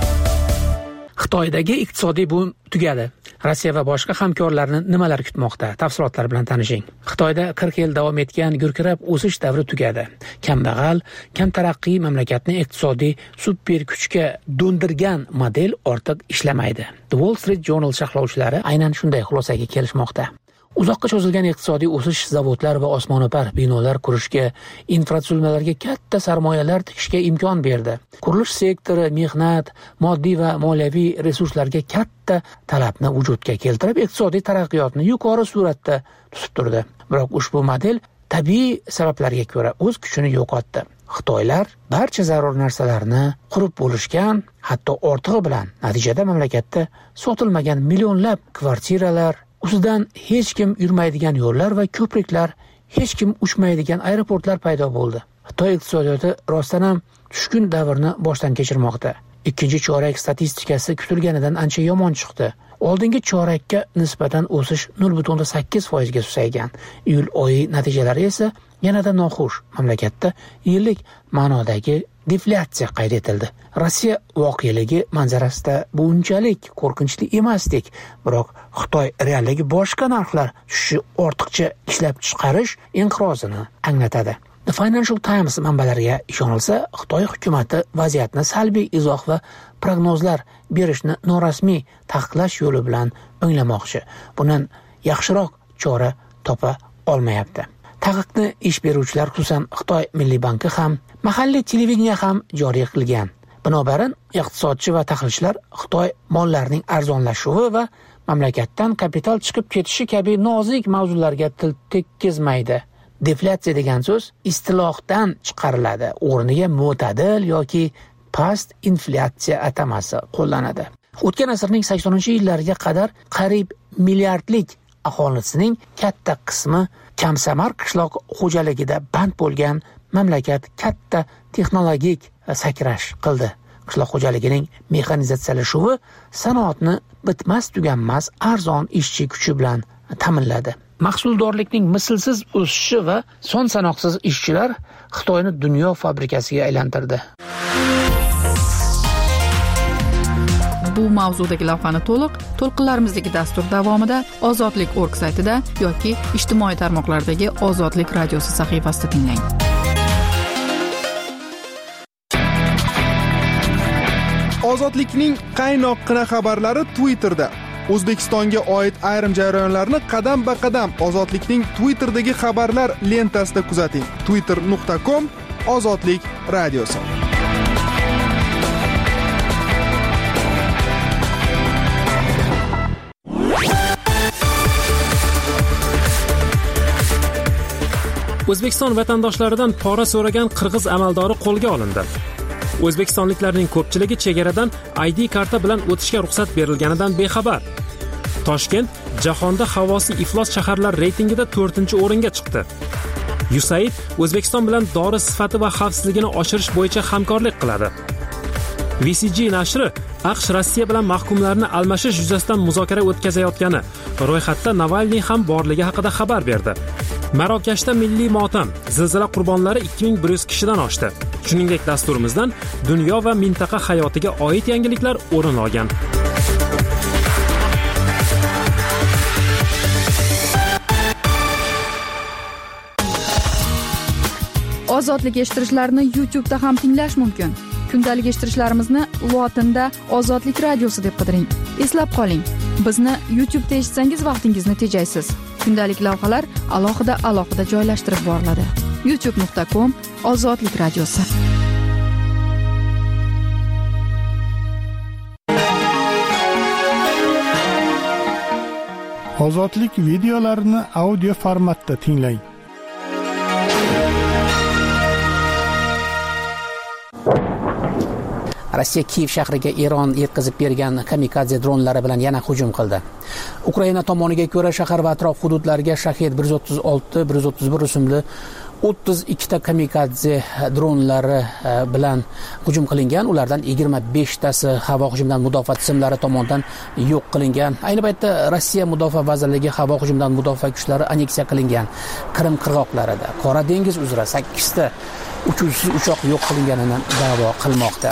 Xitoydagi iqtisodiy boom tugadi. Rossiya va boshqa hamkorlarni nimalar kutmoqda? Tafsilotlar bilan tanishing. Xitoyda qirq yil davom etgan gurkirab o'sish davri tugadi. Kambag'al, kam taraqqiy mamlakatni iqtisodiy super kuchga do'ndirgan model ortiq ishlamaydi. The Wall Street Journal sharhlovchilari aynan shunday xulosaga kelishmoqda. Uzoqqa cho'zilgan iqtisodiy o'sish zavodlar va osmono'par binolar qurishga, infratuzilmalarga katta sarmoyalar tikishga imkon berdi. Qurilish sektori mehnat, moddiy va moliyaviy resurslarga katta talabni vujudga keltirib, iqtisodiy taraqqiyotni yuqori sur'atda tutib turdi. Biroq ushbu model tabiiy sabablarga ko'ra o'z kuchini yo'qotdi. Xitoylar barcha zarur narsalarni qurib bo'lishgan, hatto ortig'i bilan. Natijada mamlakatda sotilmagan millionlab kvartiralar, ustidan hech kim yurmaydigan yo'llar va ko'priklar, hech kim uchmaydigan aeroportlar paydo bo'ldi. Xitoy iqtisodiyoti rostdan ham tushkun davrni boshdan kechirmoqda. Ikkinchi chorak statistikasi kutilganidan ancha yomon chiqdi. Oldingi chorakka nisbatan o'sish nol butun sakkiz foiz ga susaygan. Iyul oyi natijalari esa yanada noxush. Mamlakatda yillik ma'nodagi deflyatsiya qayd etildi. Rossiya voqealigi manzarasida bu unchalik qo'rqinchli emasdik, biroq Xitoy realligi boshqa narxlar tushishi ortiqcha ishlab chiqarish inqirozini anglatadi. The Financial Times manbalariga ishonilsa, Xitoy hukumatati vaziyatni salbiy izoh va prognozlar berishni norasmiy taqiqlash yo'li bilan o'nglamoqchi. Bundan yaxshiroq chora topa olmayapti. Taqiqni ish beruvchilar, xususan Xitoy Milliy banki ham, mahalliy televideniya ham joriy qilgan. Binobarin, iqtisodchi va tahlilchilar Xitoy mollarining arzonlashuvi va mamlakatdan kapital chiqib ketishi kabi nozik mavzularga til tekkizmaydi. Deflyatsiya degan so'z istilohdan chiqariladi. O'rniga mo'tadil yoki past inflyatsiya atamasi qo'llanadi. O'tgan asrning saksoninchi yillariga qadar qariyb milliardlik aholisining katta qismi kamsamar qishloq xo'jaligida band bo'lgan mamlakat katta texnologik sakrash qildi. qishloq xo'jaligining mexanizatsiyalashuvi sanoatni bitmas tuganmas arzon ishchi kuchi bilan ta'minladi. Mahsuldorlikning mislsiz o'sishi va son sanoqsiz ishchilar Xitoyni dunyo fabrikasiga aylantirdi. Bu mavzudagi lavhani to'liq to'lqinlarimizdagi dastur davomida Ozodlik org saytida yoki ijtimoiy tarmoqlardagi Ozodlik radiosi sahifasida tinglang. Ozodlikning qaynoqqina xabarlari Twitterda. O'zbekistonga oid ayrim jarayonlarni qadam-ba-qadam Ozodlikning Twitter'dagi xabarlar lentasida kuzating. twitter nuqta com Ozodlik radiosi. O'zbekiston vatandoshlaridan pora so'ragan qirg'iz amaldori qo'lga olindi. O'zbekistonliklarning ko'pchiligi chegaradan I D karta bilan o'tishga ruxsat berilganidan bexabar. Toshkent jahonda havosi iflos shaharlar reytingida to'rtinchi o'ringa chiqdi. U S A I D O'zbekiston bilan dori sifati va xavfsizligini oshirish bo'yicha hamkorlik qiladi. V C G nashri AQSh Rossiya bilan mahkumlarni almashish yuzasidan muzokara o'tkazayotgani, ro'yxatda Navalniy ham borligi haqida xabar berdi. Marokashda milliy motam, zilzila qurbonlari ikki ming bir yuz kishidan oshdi. Shuningdek, dasturimizdan dunyo va mintaqa hayotiga oid yangiliklar o'rin olgan. Ozodlik eshittirishlarini YouTube'da ham tinglash mumkin. Kundalik eshittirishlarimizni lotinda Ozodlik radiosi deb qidiring. Eslab qoling, bizni YouTube'da eshitsangiz vaqtingizni tejaysiz. Kundalik lavhalar alohida alohida joylashtirib boriladi. youtube nuqta com Ozodlik radiosi. Ozodlik videolarini audio formatda tinglang. Rossiya Kiyev shahriga Eron yetkazib bergan kamikadze dronlari bilan yana hujum qildi. Ukraina tomoniga ko'ra shahar va atrof hududlariga Shahed bir yuz o'ttiz olti bir yuz o'ttiz bir rusumli o'ttiz ikkita kamikadze dronlari bilan hujum qilingan. Ulardan yigirma besh tasi havo hujumidan mudofaa tizimlari tomonidan yo'q qilingan. Ayni paytda Rossiya Mudofaa vazirligi havo hujumidan mudofaa kuchlari anneksiya qilingan Qrim qirg'oqlarida Qora dengiz uzra sakkizta uchuvchisiz uchoq yo'q qilinganini da'vo qilmoqda.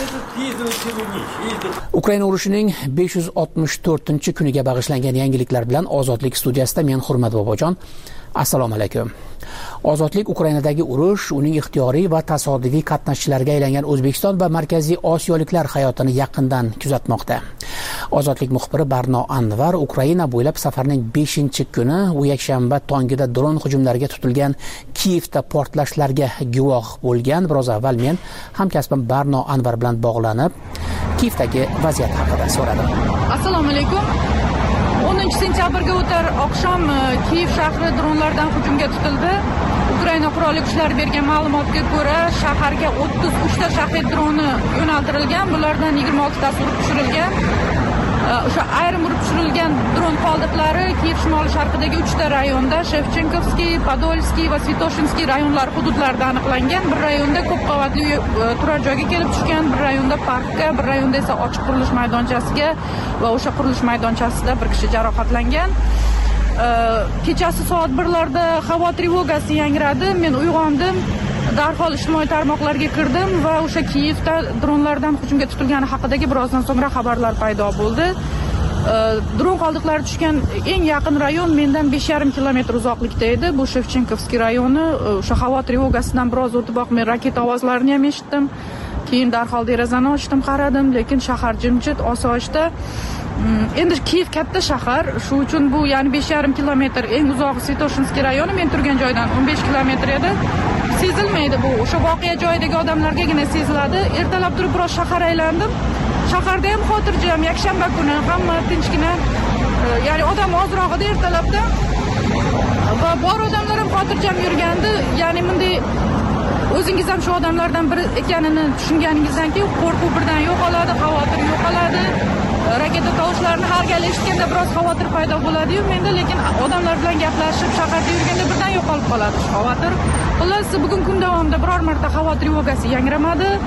Ukraina urushining besh yuz oltmish to'rtinchi kuniga bag'ishlangan yangiliklar bilan Ozodlik studiyasida men Hurmat Bobojon. Assalomu alaykum. Ozodlik Ukrainadagi urush, uning ixtiyoriy va tasodifiy qatnashchilariga aylangan O'zbekiston va Markaziy Osiyoliklar hayotini yaqindan kuzatmoqda. Ozodlik muxbiri Barno Anvar Ukraina bo'ylab safarning beshinchi kuni u yakshanba tongida dron hujumlariga tutilgan Kiyevda portlashlarga guvoh bo'lgan. Biroz avval men hamkasbim Barno Anvar bilan bog'lanib, Kiyevdagi vaziyat haqida so'radim. Assalomu alaykum. o'ninchi sentyabrga o'tar oqshom Kiyev shahri dronlardan hujumga tutildi. Ukraina qurolli kuchlari bergan ma'lumotga ko'ra, shaharga o'ttiz uchta Shahed droni yo'naltirilgan. Bulardan yigirma olti tasi urib tushirilgan. O'sha ayrim urib tushirilgan dron qoldiqlari Kiyev shimoli sharqidagi uchta rayonda, Shevchenkovskiy, Podolskiy va Svitoshinskiy rayonlari hududlarida aniqlangan. Bir rayonda ko'p qavatli turar joyga kelib tushgan, bir rayonda parkka, bir rayonda esa ochiq qurilish maydonchasiga va o'sha qurilish maydonchasida bir kishi jarohatlangan. Kechasi soat birlarda havo trevogasi yangradi. Men uyg'ondim. Darhol ijtimoiy tarmoqlarga kirdim va o'sha Kiyevda dronlardan hujumga tutilgani haqidagi birozdan so'ngra xabarlar paydo bo'ldi. Dron qoldiqlari tushgan eng yaqin rayon mendan besh yarim kilometr uzoqlikda edi. Bu Shevchenkovskiy rayoni. O'sha havo trevogasidan biroz o'tiboq men raketa ovozlarini ham eshitdim. Keyin darhol derazani ochdim, qaradim, lekin shahar jimjit, osoyishta. Endi Kiyev katta shahar, shu uchun bu ya'ni besh yarim kilometr, eng uzoq Svitoshinskiy rayoni men turgan joydan o'n besh kilometr edi. Sezilmaydi bu. O'sha voqea joyidagi odamlargagina seziladi. Ertalab turib biroz shahar aylandim. Shaharda ham xotirjam, yakshanba kuni hamma tinchgina, ya'ni odam ozroq edi ertalabda. Va bor odamlar ham xotirjam yurgandi. Ya'ni bunday o'zingiz ham shu odamlardan biri ekanini tushunganingizdan keyin qo'rquv birdan yo'qoladi, xavotir yo'qoladi. Raketa tovushlarini har gal eshitganda biroz xavotir paydo bo'ladi-yu, menda lekin odamlar bilan gaplashib, shaharda yurganda birdan yo'qolib qoladi shu xavotir. Xullas, bugun kun davomida biror marta havo trevogasi yangramadi.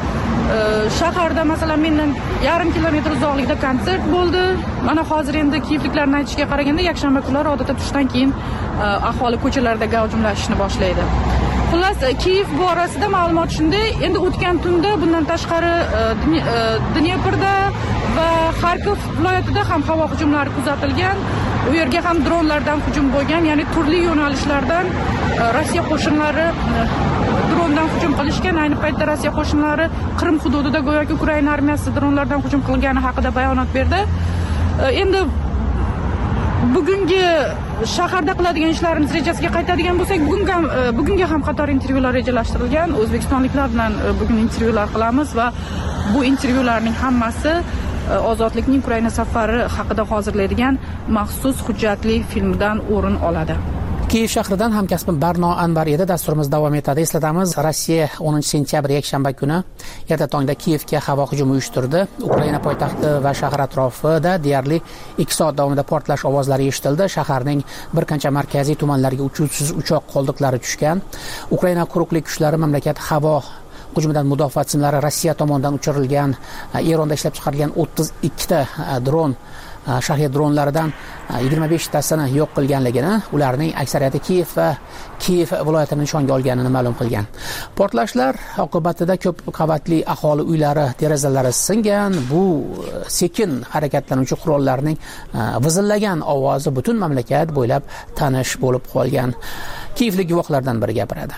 shaharda masalan mendan yarim kilometr uzoqlikda konsert bo'ldi. Mana hozir endi kiyevliklarning aytishiga qaraganda yakshanba kunlari odatda tushdan keyin aholi ko'chalarda gavjumlashishni boshlaydi. Xullas, Kiyev borasida ma'lumot shunday. Endi o'tgan tunda bundan tashqari Dneprda va Xarkov viloyatida ham havo hujumlari kuzatilgan. U yerga ham dronlardan hujum bo'lgan, ya'ni turli yo'nalishlardan Rossiya qo'shinlari drondan hujum qilishgan. Ayni paytda Rossiya qo'shinlari Qrim hududida go'yoki Ukraina armiyasi dronlardan hujum qilgani haqida bayonot berdi. Endi bugungi shaharda qiladigan ishlarimiz rejasiga qaytadigan bo'lsak, bugunga bugunga ham qator intervyular rejalashtirilgan. O'zbekistonliklar bilan bugun intervyular qilamiz va bu intervyularning hammasi Ozodlikning Ukraina safari haqida hozirlaydigan maxsus hujjatli filmdan o'rin oladi. Kiyev shahridan hamkasbim Barno Anvar edi. Dasturimiz davom etadi. Eslatamiz, Rossiya o'ninchi sentyabr yakshanba kuni erta tongda Kiyevga havo hujumi uyushtirdi. Ukraina poytaxti va shahar atrofida deyarli ikki soat davomida portlash ovozlari eshitildi. Shaharning bir qancha markaziy tumanlariga uchuvchisiz uchoq qoldiqlari tushgan. Ukraina quruqlik kuchlari mamlakat havo hujumidan mudofaa tizimlari Rossiya tomonidan uchirilgan, Eronda ishlab chiqarilgan o'ttiz ikkita dron shahar dronlaridan yigirma beshtasini yo'q qilganligini, ularning aksariyati Kiyev va Kiyev viloyatini nishonga olganini ma'lum qilgan. Portlashlar oqibatida ko'p qavatli aholi uylari derazalari singan. Bu sekin harakatlanuvchi qurollarning vizillagan ovozi butun mamlakat bo'ylab tanish bo'lib qolgan. Kiyevlik guvohlardan biri gapiradi.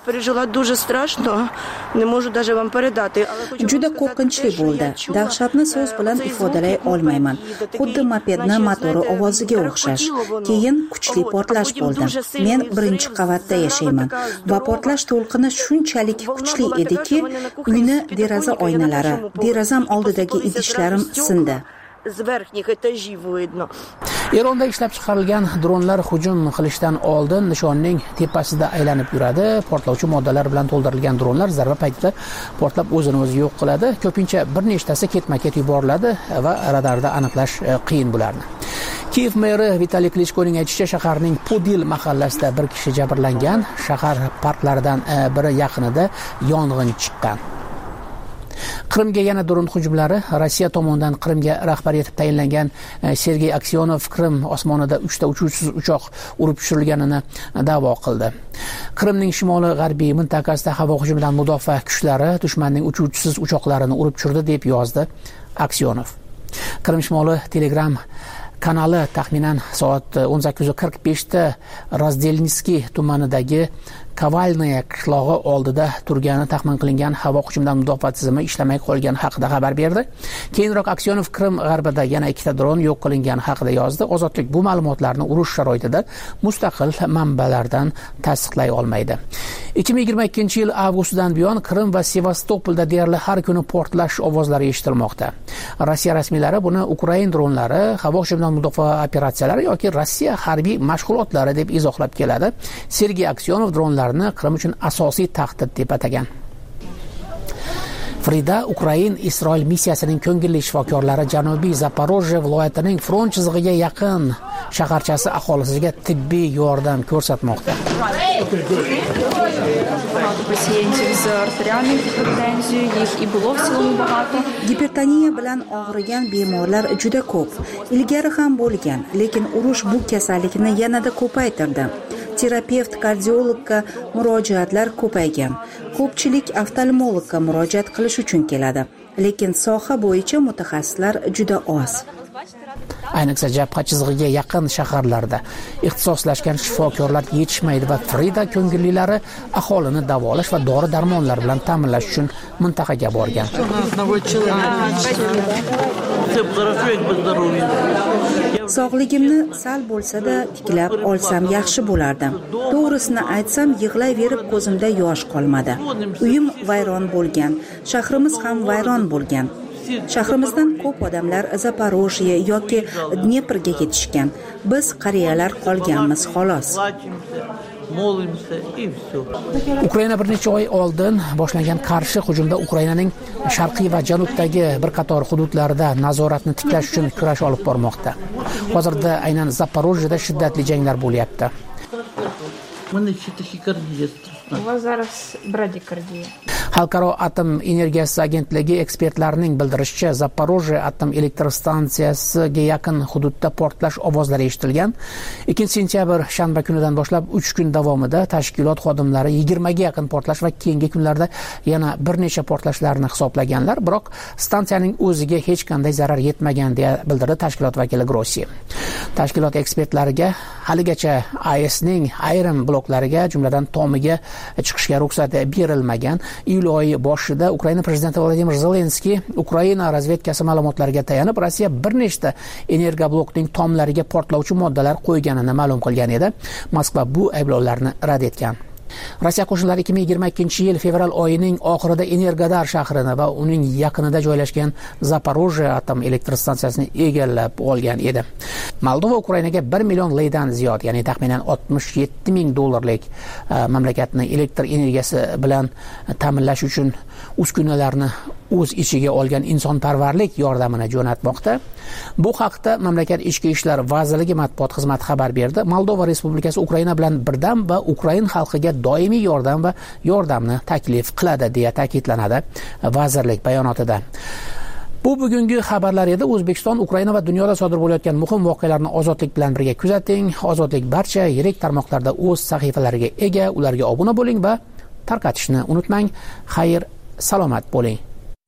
Juda qo'rqinchli bo'ldi. Dahshatni so'z bilan ifodalay olmayman. Xuddi mopedning motori ovoziga o'xshash. Keyin kuchli portlash bo'ldi. Men birinchi qavatda yashayman va portlash to'lqini shunchalik kuchli ediki, uyni deraza oynalari, derazam oldidagi idishlarim sindi. Eronda ishlab chiqarilgan dronlar hujum qilishdan oldin nishonning tepasida aylanib yuradi. Portlovchi moddalar bilan to'ldirilgan dronlar zarba paytida portlab o'zini o'zi yo'q qiladi. Ko'pincha bir nechtasi ketma-ket yuboriladi va radarda aniqlash qiyin bularni. Kiyev meri Vitaliy Klichkoning aytishicha, shaharning Podil mahallasida bir kishi jabrlangan. Shahar parklaridan biri yaqinida yong'in chiqqan. Qrimga yana dron hujumlari. Rossiya tomonidan Qrimga rahbar etib tayinlangan Sergey Aksyonov Qrim osmonida uchta uchuvchisiz uchoq urib tushirilganini da'vo qildi. Qrimning shimoli g'arbiy mintaqasida havo hujumidan mudofaa kuchlari dushmanning uchuvchisiz uchoqlarini urib tushirdi deb yozdi Aksyonov. Qrim shimoli Telegram kanali taxminan soat o'n sakkiz qirq beshda Razdelniskiy tumanidagi Kavalnaya qishlog'i oldida turgani taxmin qilingan havo hujumidan mudofaa tizimi ishlamay qolgani haqida xabar berdi. Keyinroq Aksyonov Qrim g'arbida yana ikkita dron yo'q qilingani haqida yozdi. Ozodlik bu ma'lumotlarni urush sharoitida mustaqil manbalardan tasdiqlay olmaydi. ikki ming yigirma ikkinchi yil avgustdan buyon Qrim va Sevastopolda deyarli har kuni portlash ovozlari eshitilmoqda. Rossiya rasmiylari buni Ukraina dronlari, havo hujumidan mudofaa operatsiyalari yoki Rossiya harbiy mashg'ulotlari deb izohlab keladi. Sergey Aksyonov dronlar Qrim uchun asosiy tahdid deb atagan. Frida Ukrain Isroil missiyasining ko'ngilli shifokorlari Janubiy Zaporojye viloyatining front chizig'iga yaqin shaharchasi aholisiga tibbiy yordam ko'rsatmoqda. Gipertoniya bilan og'rigan bemorlar juda ko'p. Ilgari ham bo'lgan, lekin urush bu kasallikni yanada ko'paytirdi. Terapevt, kardiologga murojaatlar ko'paygan. Ko'pchilik oftalmologga murojaat qilish uchun keladi, lekin soha bo'yicha mutaxassislar juda oz. Ayniqsa jabha chizig'iga yaqin shaharlarda ixtisoslashgan shifokorlar yetishmaydi va Frida ko'ngillilari aholini davolash va dori-darmonlar bilan ta'minlash uchun mintaqaga borgan. Sog'ligimni sal bo'lsa-da tiklab olsam yaxshi bo'lardi. To'g'risini aytsam, yig'layverib ko'zimda yosh qolmadi. Uyim vayron bo'lgan, shahrimiz ham vayron bo'lgan. Shahrimizdan ko'p odamlar Zaporojye yoki Dneprga ketishgan. Biz qariyalar qolganmiz xolos. Ukraina bir necha oy oldin boshlangan qarshi hujumda Ukrainaning sharqiy va janubdagi bir qator hududlarida nazoratni tiklash uchun kurash olib bormoqda. Hozirda aynan Zaporojyeda shiddatli janglar bo'lyapti. Xalqaro atom energiyasi agentligi ekspertlarining bildirishicha, Zaporojye atom elektr stansiyasiga yaqin hududda portlash ovozlari eshitilgan. ikkinchi sentyabr shanba kunidan boshlab uch kun davomida tashkilot xodimlari yigirma ga yaqin portlash va keyingi kunlarda yana bir necha portlashlarni hisoblaganlar, biroq stansiyaning o'ziga hech qanday zarar yetmagan deya bildirdi tashkilot vakili Grossi. Tashkilot ekspertlariga haligacha A E S'ning ayrim bloklariga, jumladan tomiga chiqishga ruxsat berilmagan. Iyul oyi boshida Ukraina prezidenti Vladimir Zelenskiy Ukraina razvedkasi ma'lumotlariga tayanib, Rossiya bir nechta energoblokning tomlariga portlovchi moddalar qo'yganini ma'lum qilgan edi. Moskva bu ayblovlarni rad etgan. Rossiya qo'shinlari ikki ming yigirma ikkinchi yil fevral oyining oxirida Energodar shahrini va uning yaqinida joylashgan Zaporojye atom elektr stansiyasini egallab olgan edi. Moldova Ukrainaga bir million leydan ziyod, ya'ni taxminan oltmish yetti ming dollarlik mamlakatni elektr energiyasi bilan ta'minlash uchun uskunalarni o'z ichiga olgan insonparvarlik yordamini jo'natmoqda. Bu haqda mamlakat ichki ishlar vazirligi matbuot xizmati xabar berdi. Moldova Respublikasi Ukraina bilan birdam va Ukrain xalqiga doimiy yordam va yordamni taklif qiladi deya ta'kidlanadi vazirlik bayonotida. Bu bugungi xabarlar edi. O'zbekiston, Ukraina va dunyoda sodir bo'layotgan muhim voqealarni Ozodlik bilan birga kuzating. Ozodlik barcha yirik tarmoqlarda o'z sahifalariga ega. Ularga obuna bo'ling va tarqatishni unutmang. Xayr, salomat bo'ling.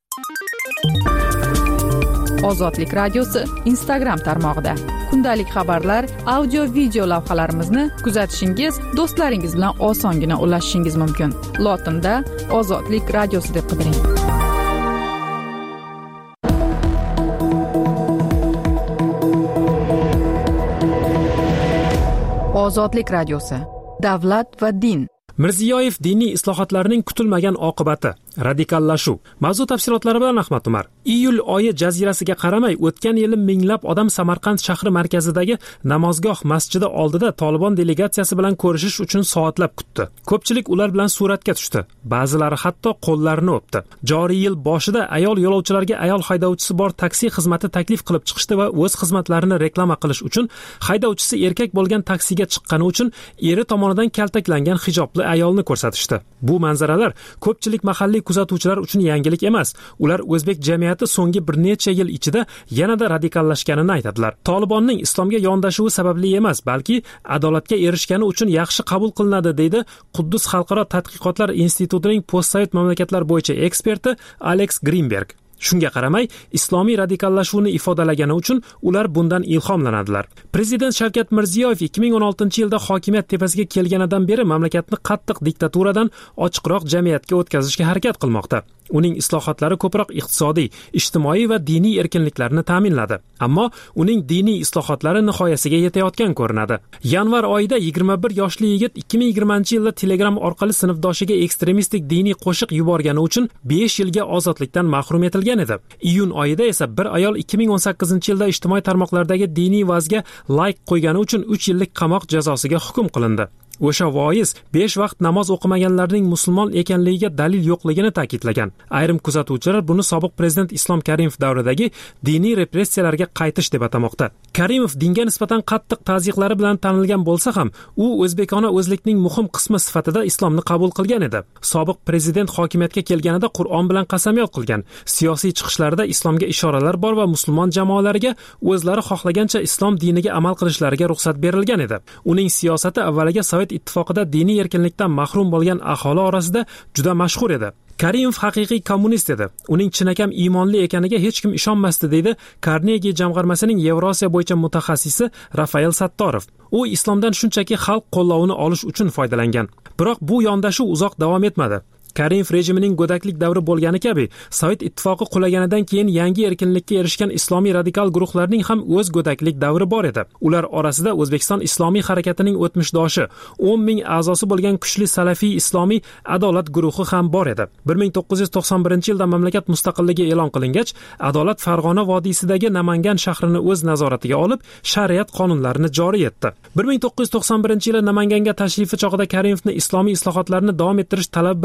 Ozodlik radiosi Instagram tarmog'ida kundalik xabarlar, audio video lavhalarimizni kuzatishingiz, do'stlaringiz bilan osongina ulashishingiz mumkin. Lotinda Ozodlik radiosi deb qidiring. Ozodlik radiosi. Davlat va din. Mirziyoyev diniy islohotlarning kutilmagan oqibati, radikallashuv. Mavzu tafsilotlari bilan Ahmad Umar. Iyul oyi jazirasiga qaramay, o'tgan yili minglab odam Samarqand shahri markazidagi namozgoh masjidi oldida Tolibon delegatsiyasi bilan ko'rishish uchun soatlab kutdi. Ko'pchilik ular bilan suratga tushdi. Ba'zilari hatto qo'llarini o'pdi. Joriy yil boshida ayol yo'lovchilarga ayol haydovchisi bor taksi xizmati taklif qilib chiqishdi va o'z xizmatlarini reklama qilish uchun haydovchisi erkak bo'lgan taksiga chiqqani uchun eri tomonidan kaltaklangan hijobli ayolni ko'rsatishdi. Bu manzaralar ko'pchilik mahalliy kuzatuvchilar uchun yangilik emas. Ular o'zbek jamiyati so'nggi bir necha yil ichida yanada radikallashganini aytadilar. Tolibonning islomga yondashuvi sababli emas, balki adolatga erishgani uchun yaxshi qabul qilinadi, deydi Quddus xalqaro tadqiqotlar institutining postsovet mamlakatlar bo'yicha eksperti Alex Greenberg. Shunga qaramay, islomiy radikallashuvni ifodalagani uchun ular bundan ilhomlanadilar. Prezident Shavkat Mirziyoyev ikki ming o'n oltinchi yilda hokimiyat tepasiga kelganidan beri mamlakatni qattiq diktaturadan ochiqroq jamiyatga o'tkazishga harakat qilmoqda. Uning islohotlari ko'proq iqtisodiy, ijtimoiy va diniy erkinliklarni ta'minladi. Ammo uning diniy islohotlari nihoyasiga yetayotgan ko'rinadi. Yanvar oyida yigirma bir yoshli yigit ikki ming yigirmanchi yilda Telegram orqali sinfdoshiga ekstremistik diniy qo'shiq yuborgani uchun besh yilga ozodlikdan mahrum etilgan edi. Iyun oyida esa bir ayol ikki ming o'n sakkizinchi yilda ijtimoiy tarmoqlardagi diniy vazga like qo'ygani uchun uch yillik qamoq jazosiga hukm qilindi. O'sha voiz besh vaqt namoz o'qimaganlarning musulmon ekanligiga dalil yo'qligini ta'kidlagan. Ayrim kuzatuvchilar buni sobiq prezident Islom Karimov davridagi diniy repressiyalarga qaytish deb atamoqda. Karimov dinga nisbatan qattiq ta'ziqlari bilan tanilgan bo'lsa ham, u o'zbekona o'zlikning muhim qismi sifatida islomni qabul qilgan edi. Sobiq prezident hokimiyatga kelganida Qur'on bilan qasamyod qilgan. Siyosiy chiqishlarida islomga ishoralar bor va musulmon jamoalariga o'zlari xohlagancha islom diniga amal qilishlariga ruxsat berilgan edi. Uning siyosati avvaliga Sovet ittifoqida diniy erkinlikdan mahrum bo'lgan aholi orasida juda mashhur edi. Karimov haqiqiy kommunist edi. Uning chinakam iymonli ekaniga hech kim ishonmasdi, deydi Carnegie jamg'armasining Yevrosiya bo'yicha mutaxassisi Rafael Sattorov. U islomdan shunchaki xalq qo'llovini olish uchun foydalangan. Biroq bu yondashuv uzoq davom etmadi. Karimov rejimining go'daklik davri bo'lgani kabi, Sovet ittifoqi qulaganidan keyin yangi erkinlikka erishgan islomiy radikal guruhlarning ham o'z go'daklik davri bor edi. Ular orasida O'zbekiston islomiy harakatining o'tmishdoshi, o'n ming a'zosi bo'lgan kuchli salafiy islomiy adolat guruhi ham bor edi. bir ming to'qqiz yuz to'qson birinchi yilda mamlakat mustaqilligi e'lon qilingach, Adolat Farg'ona vodiysidagi Namangan shahrini o'z nazoratiga olib, shariat qonunlarini joriy etdi. bir ming to'qqiz yuz to'qson birinchi yilda Namanganga tashrifi chog'ida Karimovni islomiy islohotlarni davom ettirish talabi bilan ko'chalar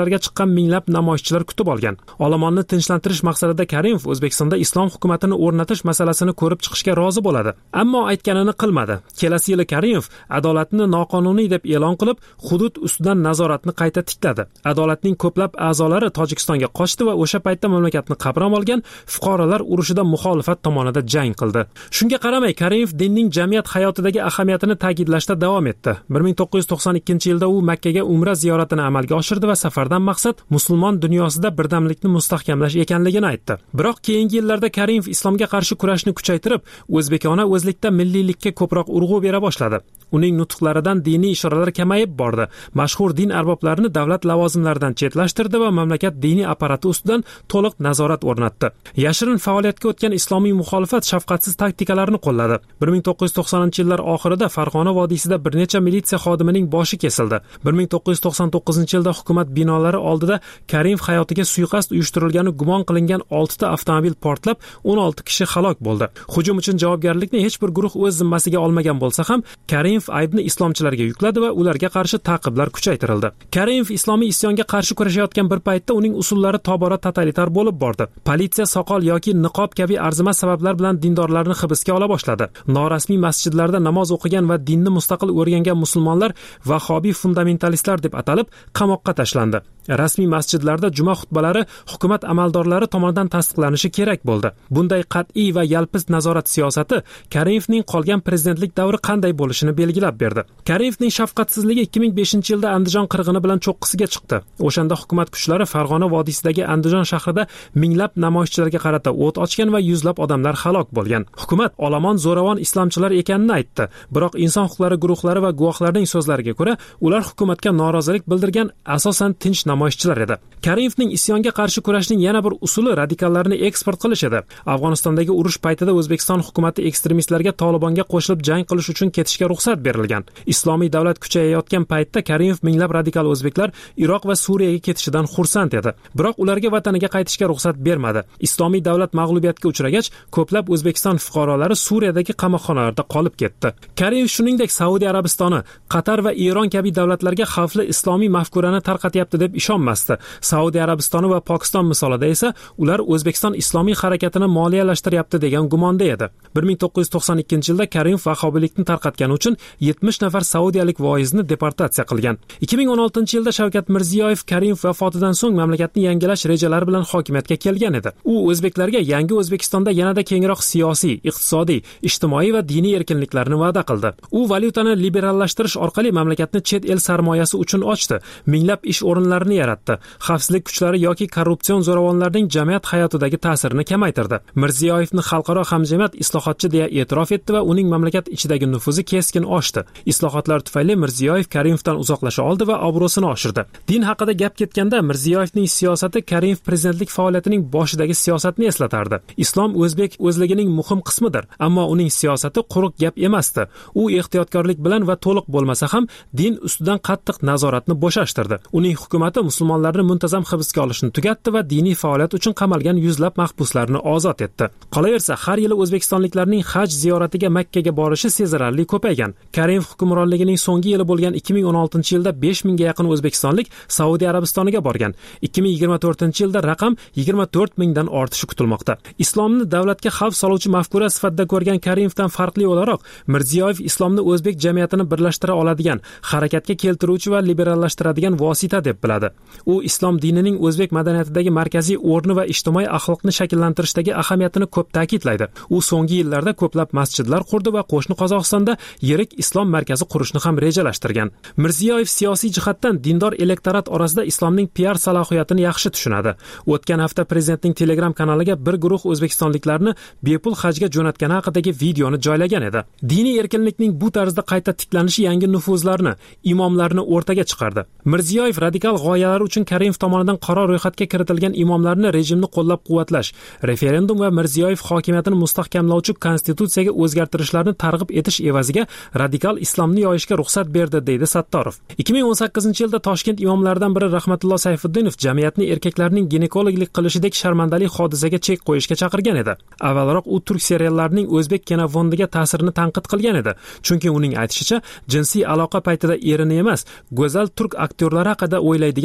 ko'chalarga chiqqan minglab namoyishchilar kutib olgan. Olomonni tinchlantirish maqsadida Karimov O'zbekistonda islom hukumatini o'rnatish masalasini ko'rib chiqishga rozi bo'ladi. Ammo aytganini qilmadi. Kelasi yili Karimov adolatni noqonuniy deb e'lon qilib, hudud ustidan nazoratni qayta tikladi. Adolatning ko'plab a'zolari Tojikistonga qochdi va o'sha paytda mamlakatni qamrab olgan fuqarolar urushida muxolifat tomonida jang qildi. Shunga qaramay, Karimov dinning jamiyat hayotidagi ahamiyatini ta'kidlashda davom etdi. bir ming to'qqiz yuz to'qson ikkinchi yilda u Makkaga umra ziyoratini amalga oshirdi va safardan maqsad musulmon dunyosida birdamlikni mustahkamlash ekanligini aytdi. Biroq keyingi yillarda Karimov islomga qarshi kurashni kuchaytirib, o'zbekona o'zlikda milliylikka ko'proq urg'u bera boshladi. Uning nutqlaridan diniy ishoralar kamayib bordi. Mashhur din arboblarini davlat lavozimlaridan chetlashtirdi va mamlakat diniy apparati ustidan to'liq nazorat o'rnatdi. Yashirin faoliyatga o'tgan islomiy muxolifat shafqatsiz taktikalarni qo'lladi. bir ming to'qqiz yuz to'qsoninchi yillar oxirida Farg'ona vodiysida bir necha militsiya xodimining boshi kesildi. bir ming to'qqiz yuz to'qson to'qqizinchi yilda hukumat binolari oldida Karimov hayotiga suiqasd uyushtirilgani gumon qilingan olti ta avtomobil portlab, o'n olti kishi halok bo'ldi. Hujum uchun javobgarlikni hech bir guruh o'z zimmasiga olmagan bo'lsa ham, Karimov aybni islomchilarga yukladi va ularga qarshi ta'qiblar kuchaytirildi. Karimov islomiy isyonga qarshi kurashayotgan bir paytda uning usullari tobora totalitar bo'lib bordi. Politsiya soqol yoki niqob kabi arzimas sabablar bilan dindorlarni hibsga ola boshladi. Norasmiy masjidlarda namoz o'qigan va dinni mustaqil o'rgangan musulmonlar vahobiy fundamentalistlar deb atalib qamoqqa tashlandi. Rasmiy masjidlarda juma xutbalari hukumat amaldorlari tomonidan tasdiqlanishi kerak bo'ldi. Bunday qat'iy va yalpiz nazorat siyosati Karimovning qolgan prezidentlik davri qanday bo'lishini belgilab berdi. Karimovning shafqatsizligi ikki ming beshinchi yilda Andijon qirg'ini bilan cho'qqisiga chiqdi. O'shanda hukumat kuchlari Farg'ona vodiysidagi Andijon shahrida minglab namoyishchilarga qarata o't ochgan va yuzlab odamlar halok bo'lgan. Hukumat olomon zo'ravon islomchilar ekanini aytdi. Biroq inson huquqlari guruhlari va guvohlarning so'zlariga ko'ra, ular hukumatga norozilik bildirgan asosan tinch namoyishchilar edi. Karimovning isyonga qarshi kurashning yana bir usuli radikallarni eksport qilish edi. Afg'onistondagi urush paytida O'zbekiston hukumatı ekstremistlarga Tolibonga qo'shilib jang qilish uchun ketishga ruxsat berilgan. Islomiy davlat kuchayayotgan paytda Karimov minglab radikal o'zbeklar Iroq va Suriyaga ketishidan xursand edi. Biroq ularga vataniga qaytishga ruxsat bermadi. Islomiy davlat mag'lubiyatga uchragach, ko'plab O'zbekiston fuqarolari Suriyadagi qamoqxonalarda qolib ketdi. Karimov shuningdek Saudiya Arabistoni, Qatar va Eron kabi davlatlarga xavfli islomiy mafkurani tarqatyapti deb ishonmasdi. Saudiya Arabistoni va Pokiston misolida esa ular O'zbekiston islomiy harakatini moliyalashtiryapti degan gumonda edi. bir ming to'qqiz yuz to'qson ikkinchi yilda Karimov vahobiylikni tarqatgani uchun yetmish nafar saudiyalik voizni deportatsiya qilgan. ikki ming o'n oltinchi yilda Shavkat Mirziyoyev Karimov vafotidan so'ng mamlakatni yangilash rejalari bilan hokimiyatga kelgan edi. U o'zbeklarga yangi O'zbekistonda yanada kengroq siyosiy, iqtisodiy, ijtimoiy va diniy erkinliklarni va'da qildi. U valyutani liberallashtirish orqali mamlakatni chet el sarmoyasi uchun ochdi. Minglab ish o'rinlarini yaratdi. Xavfsizlik kuchlari yoki korrupsion zo'ravonlarning jamiyat hayotidagi ta'sirini kamaytirdi. Mirziyoyevni xalqaro hamjamiyat islohotchi deya e'tirof etdi va uning mamlakat ichidagi nufuzi keskin oshdi. Islohotlar tufayli Mirziyoyev Karimovdan uzoqlasha oldi va obro'sini oshirdi. Din haqida gap ketganda Mirziyoyevning siyosati Karimov prezidentlik faoliyatining boshidagi siyosatni eslatardi. Islom o'zbek o'zligining muhim qismidir, ammo uning siyosati quruq gap emasdi. U ehtiyotkorlik bilan va to'liq bo'lmasa ham din ustidan qattiq nazoratni bo'shashtirdi. Uning hukumati musulmonlarni muntazam hibsga olishni tugatdi va diniy faoliyat uchun qamalgan yuzlab mahbuslarni ozod etdi. Qolaversa, har yili o'zbekistonliklarning haj ziyoratiga Makkaga borishi sezilarli ko'paygan. Karimov hukmronligining so'nggi yili bo'lgan ikki ming o'n oltinchi yilda besh mingga yaqin o'zbekistonlik Saudiya Arabistoniga borgan. ikki ming yigirma to'rtinchi yilda raqam yigirma to'rt mingdan ortishi kutilmoqda. Islomni davlatga xavf soluvchi mafkura sifatida ko'rgan Karimovdan farqli o'laroq, Mirziyoyev islomni o'zbek jamiyatini birlashtira oladigan, harakatga keltiruvchi va liberallashtiradigan vosita deb biladi. U islom dinining o'zbek madaniyatidagi markaziy o'rni va ijtimoiy axloqni shakllantirishdagi ahamiyatini ko'p ta'kidlaydi. U so'nggi yillarda ko'plab masjidlar qurdi va qo'shni Qozog'istonda yirik islom markazi qurishni ham rejalashtirgan. Mirziyoyev siyosiy jihatdan dindor elektorat orasida islomning P R salohiyatini yaxshi tushunadi. O'tgan hafta prezidentning Telegram kanaliga bir guruh o'zbekistonliklarni bepul hajga jo'natgani haqidagi videoni joylagan edi. Diniy erkinlikning bu tarzda qayta tiklanishi yangi nufuzlarni, imomlarni o'rtaga chiqardi. Mirziyoyev radikal g'oyalar uchun Karimov tomonidan qaror ro'yxatga kiritilgan imomlarni rejimni qo'llab-quvvatlash, referendum va Mirziyoyev hokimiyatini mustahkamlovchi konstitutsiyaga o'zgartirishlarni targ'ib etish evaziga radikal islomni yoyishga ruxsat berdi, deydi Sattorov. ikki ming o'n sakkizinchi yilda Toshkent imomlaridan biri Rahmatulloh Sayfiddinov jamiyatni erkaklarning ginekologlik qilishidek sharmandali hodisaga chek qo'yishga chaqirgan edi. Avvalroq u turk seriallarining o'zbek kinofondiga ta'sirini tanqid qilgan edi. Chunki uning aytishicha, jinsiy aloqa paytida erini emas, go'zal turk aktyorlari haqida o'ylaydigan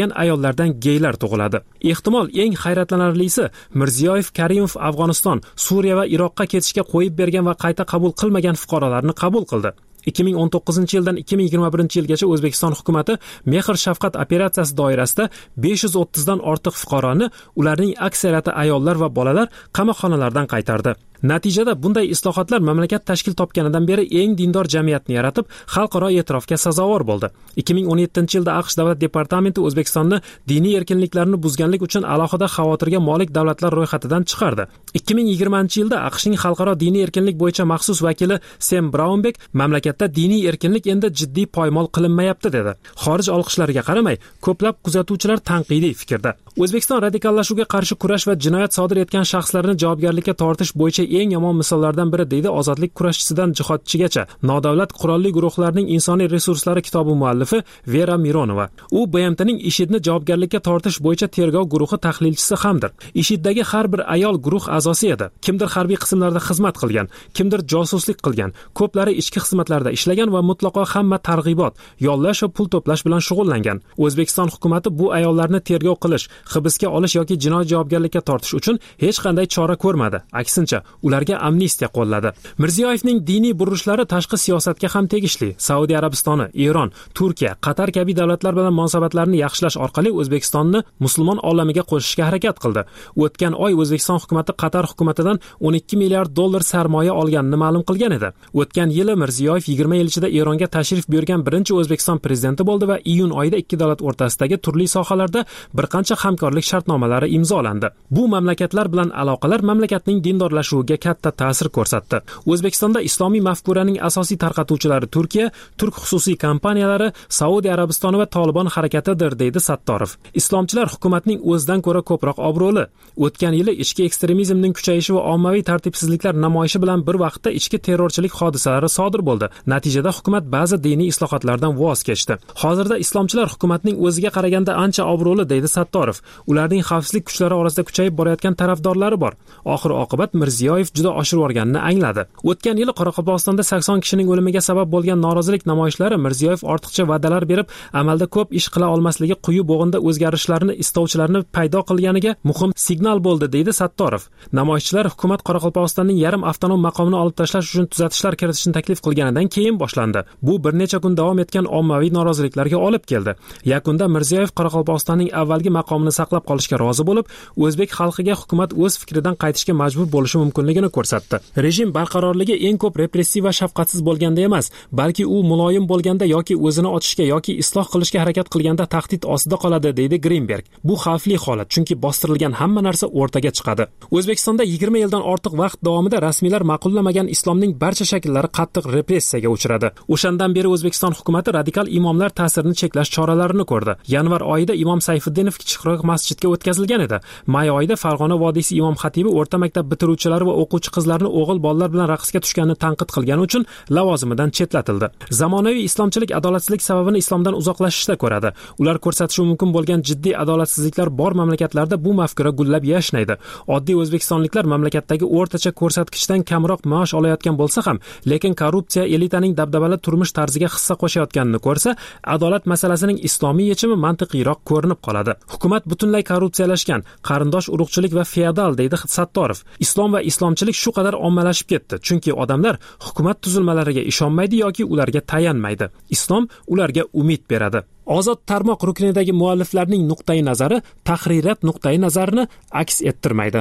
bo'lgan ayollardan geylar tug'iladi. Ehtimol eng hayratlanarlisi Mirziyoyev Karimov Afg'oniston, Suriya va Iroqqa ketishga qo'yib bergan va qayta qabul qilmagan fuqarolarni qabul qildi. ikki ming o'n to'qqizinchi yildan ikki ming yigirma birinchi yilgacha O'zbekiston hukumatı Mehr shafqat operatsiyasi doirasida besh yuz o'ttizdan ortiq fuqaroni, ularning aksariyati ayollar va bolalar qamoqxonalardan qaytardi. Natijada bunday islohotlar mamlakat tashkil topganidan beri eng dindor jamiyatni yaratib, xalqaro e'tirofga sazovor bo'ldi. ikki ming o'n yettinchi yilda AQSh davlat departamenti O'zbekistonni diniy erkinliklarni buzganlik uchun alohida xavotirga molik davlatlar ro'yxatidan chiqardi. ikki ming yigirmanchi yilda AQShning xalqaro diniy erkinlik bo'yicha maxsus vakili Sam Braunbek mamlakatda diniy erkinlik endi jiddiy poymol qilinmayapti dedi. Xorij olqishlariga qaramay, ko'plab kuzatuvchilar tanqidiy fikrda. O'zbekiston radikallashuvga qarshi kurash va jinoyat sodir etgan shaxslarni javobgarlikka tortish bo'yicha eng yomon misollardan biri deydi ozodlik kurashchisidan jihodchigacha nodavlat qurolli guruhlarning insoniy resurslari kitobi muallifi Vera Mironova. U B M Tning IShIDni javobgarlikka tortish bo'yicha tergov guruhi tahlilchisi hamdir. IShIDdagi har bir ayol guruh a'zosi edi. Kimdir harbiy qismlarda xizmat qilgan, kimdir josuslik qilgan, ko'plari ichki xizmatlarda ishlagan va mutlaqo hamma targ'ibot, yollash va pul to'plash bilan shug'ullangan. O'zbekiston hukumatı bu ayollarni tergov qilish, hibsga olish yoki jinoiy javobgarlikka tortish uchun hech qanday chora ko'rmadi. Aksincha, ularga amnistiya qo'lladi. Mirziyoyevning diniy burishlari tashqi siyosatga ham tegishli. Saudiya Arabistoni, Eron, Turkiya, Qatar kabi davlatlar bilan munosabatlarni yaxshilash orqali O'zbekistonni musulmon olamiga qo'shishga harakat qildi. O'tgan oy O'zbekiston hukumatı Qatar hukumatidan o'n ikki milliard dollar sarmoya olganini ma'lum qilgan edi. O'tgan yili Mirziyoyev yigirma yil ichida Eronga tashrif buyurgan birinchi O'zbekiston prezidenti bo'ldi va iyun oyida ikki davlat o'rtasidagi turli sohalarda bir qancha hamkorlik shartnomalari imzolandi. Bu mamlakatlar bilan aloqalar mamlakatning dindorlashuviga katta ta'sir ko'rsatdi. O'zbekistonda islomiy mafkuraning asosiy tarqatuvchilari Turkiya, turk xususiy kompaniyalari, Saudiya Arabistoni va Tolibon harakatidir deydi Sattorov. Islomchilar hukumatning o'zidan ko'ra ko'proq obro'li. O'tgan yili ichki ekstremizmning kuchayishi va ommaviy tartibsizliklar namoyishi bilan bir vaqtda ichki terrorchilik hodisalari sodir bo'ldi. Natijada hukumat ba'zi diniy islohotlardan voz kechdi. Hozirda islomchilar hukumatning o'ziga qaraganda ancha obro'li deydi Sattorov. Ularning xavfsizlik kuchlari orasida kuchayib borayotgan tarafdorlari bor. Oxir oqibat Mirziyoyev juda oshirib o'rganini angladi. O'tgan yili Qoraqalpog'istonda sakson kishining o'limiga sabab bo'lgan norozilik namoyishlari Mirziyoyev ortiqcha va'dalar berib, amalda ko'p ish qila olmasligi quyi bo'g'inda o'zgarishlarni istovchilarni paydo qilganiga muhim signal bo'ldi deydi Sattorov. Namoyishchilar hukumat Qoraqalpog'istonning yarim avtonom maqomini olib tashlash uchun tuzatishlar kiritishni taklif qilganidan keyin boshlandi. Bu bir necha kun davom etgan ommaviy noroziliklarga olib keldi. Yakunda Mirziyoyev Qoraqalpog'istonning avvalgi maqomini saqlab qolishga rozi bo'lib, o'zbek xalqiga hukumat o'z fikridan qaytishga majbur bo'lishi mumkinligini ko'rsatdi. Rejim barqarorligi eng ko'p repressiv va shafqatsiz bo'lganda emas, balki u muloyim bo'lganda yoki o'zini ochishga yoki isloh qilishga harakat qilganda tahdid ostida qoladi deydi Greenberg. Bu xavfli holat, chunki bostirilgan hamma narsa o'rtaga chiqadi. O'zbekistonda yigirma yildan ortiq vaqt davomida rasmiylar ma'qullamagan islomning barcha shakllari qattiq repressiyaga uchradi. O'shandan beri O'zbekiston hukumatı radikal imomlar ta'sirini cheklash choralarini ko'rdi. Yanvar oyida Imom Sayfiddinov kichikroq masjidga o'tkazilgan edi. May oyida Farg'ona vodiysi imom xatibi o'rta maktab bitiruvchilari va o'quvchi qizlarni o'g'il bolalar bilan raqsga tushganini tanqid qilgani uchun lavozimidan chetlatildi. Zamonaviy islomchilik adolatsizlik sababini islomdan uzoqlashishda ko'radi. Ular ko'rsatishi mumkin bo'lgan jiddiy adolatsizliklar bor mamlakatlarda bu mafkura gullab yashnaydi. Oddiy o'zbekistonliklar mamlakatdagi o'rtacha ko'rsatkichdan kamroq maosh olayotgan bo'lsa ham, lekin korrupsiya elitaning dabdabali turmush tarziga hissa qo'shayotganini ko'rsa, adolat masalasining islomiy yechimi mantiqiyroq ko'rinib qoladi. Hukumat butunlay korrupsiyalashgan, qarindosh urug'chilik va feodal deydi Sattorov. Islom va islomchilik shu qadar ommalashib ketdi, chunki odamlar hukumat tuzilmalariga ishonmaydi yoki ularga tayanmaydi. Islom ularga umid beradi. Ozod tarmoq ruknidagi mualliflarning nuqtai nazari tahririyat nuqtai nazarini aks ettirmaydi.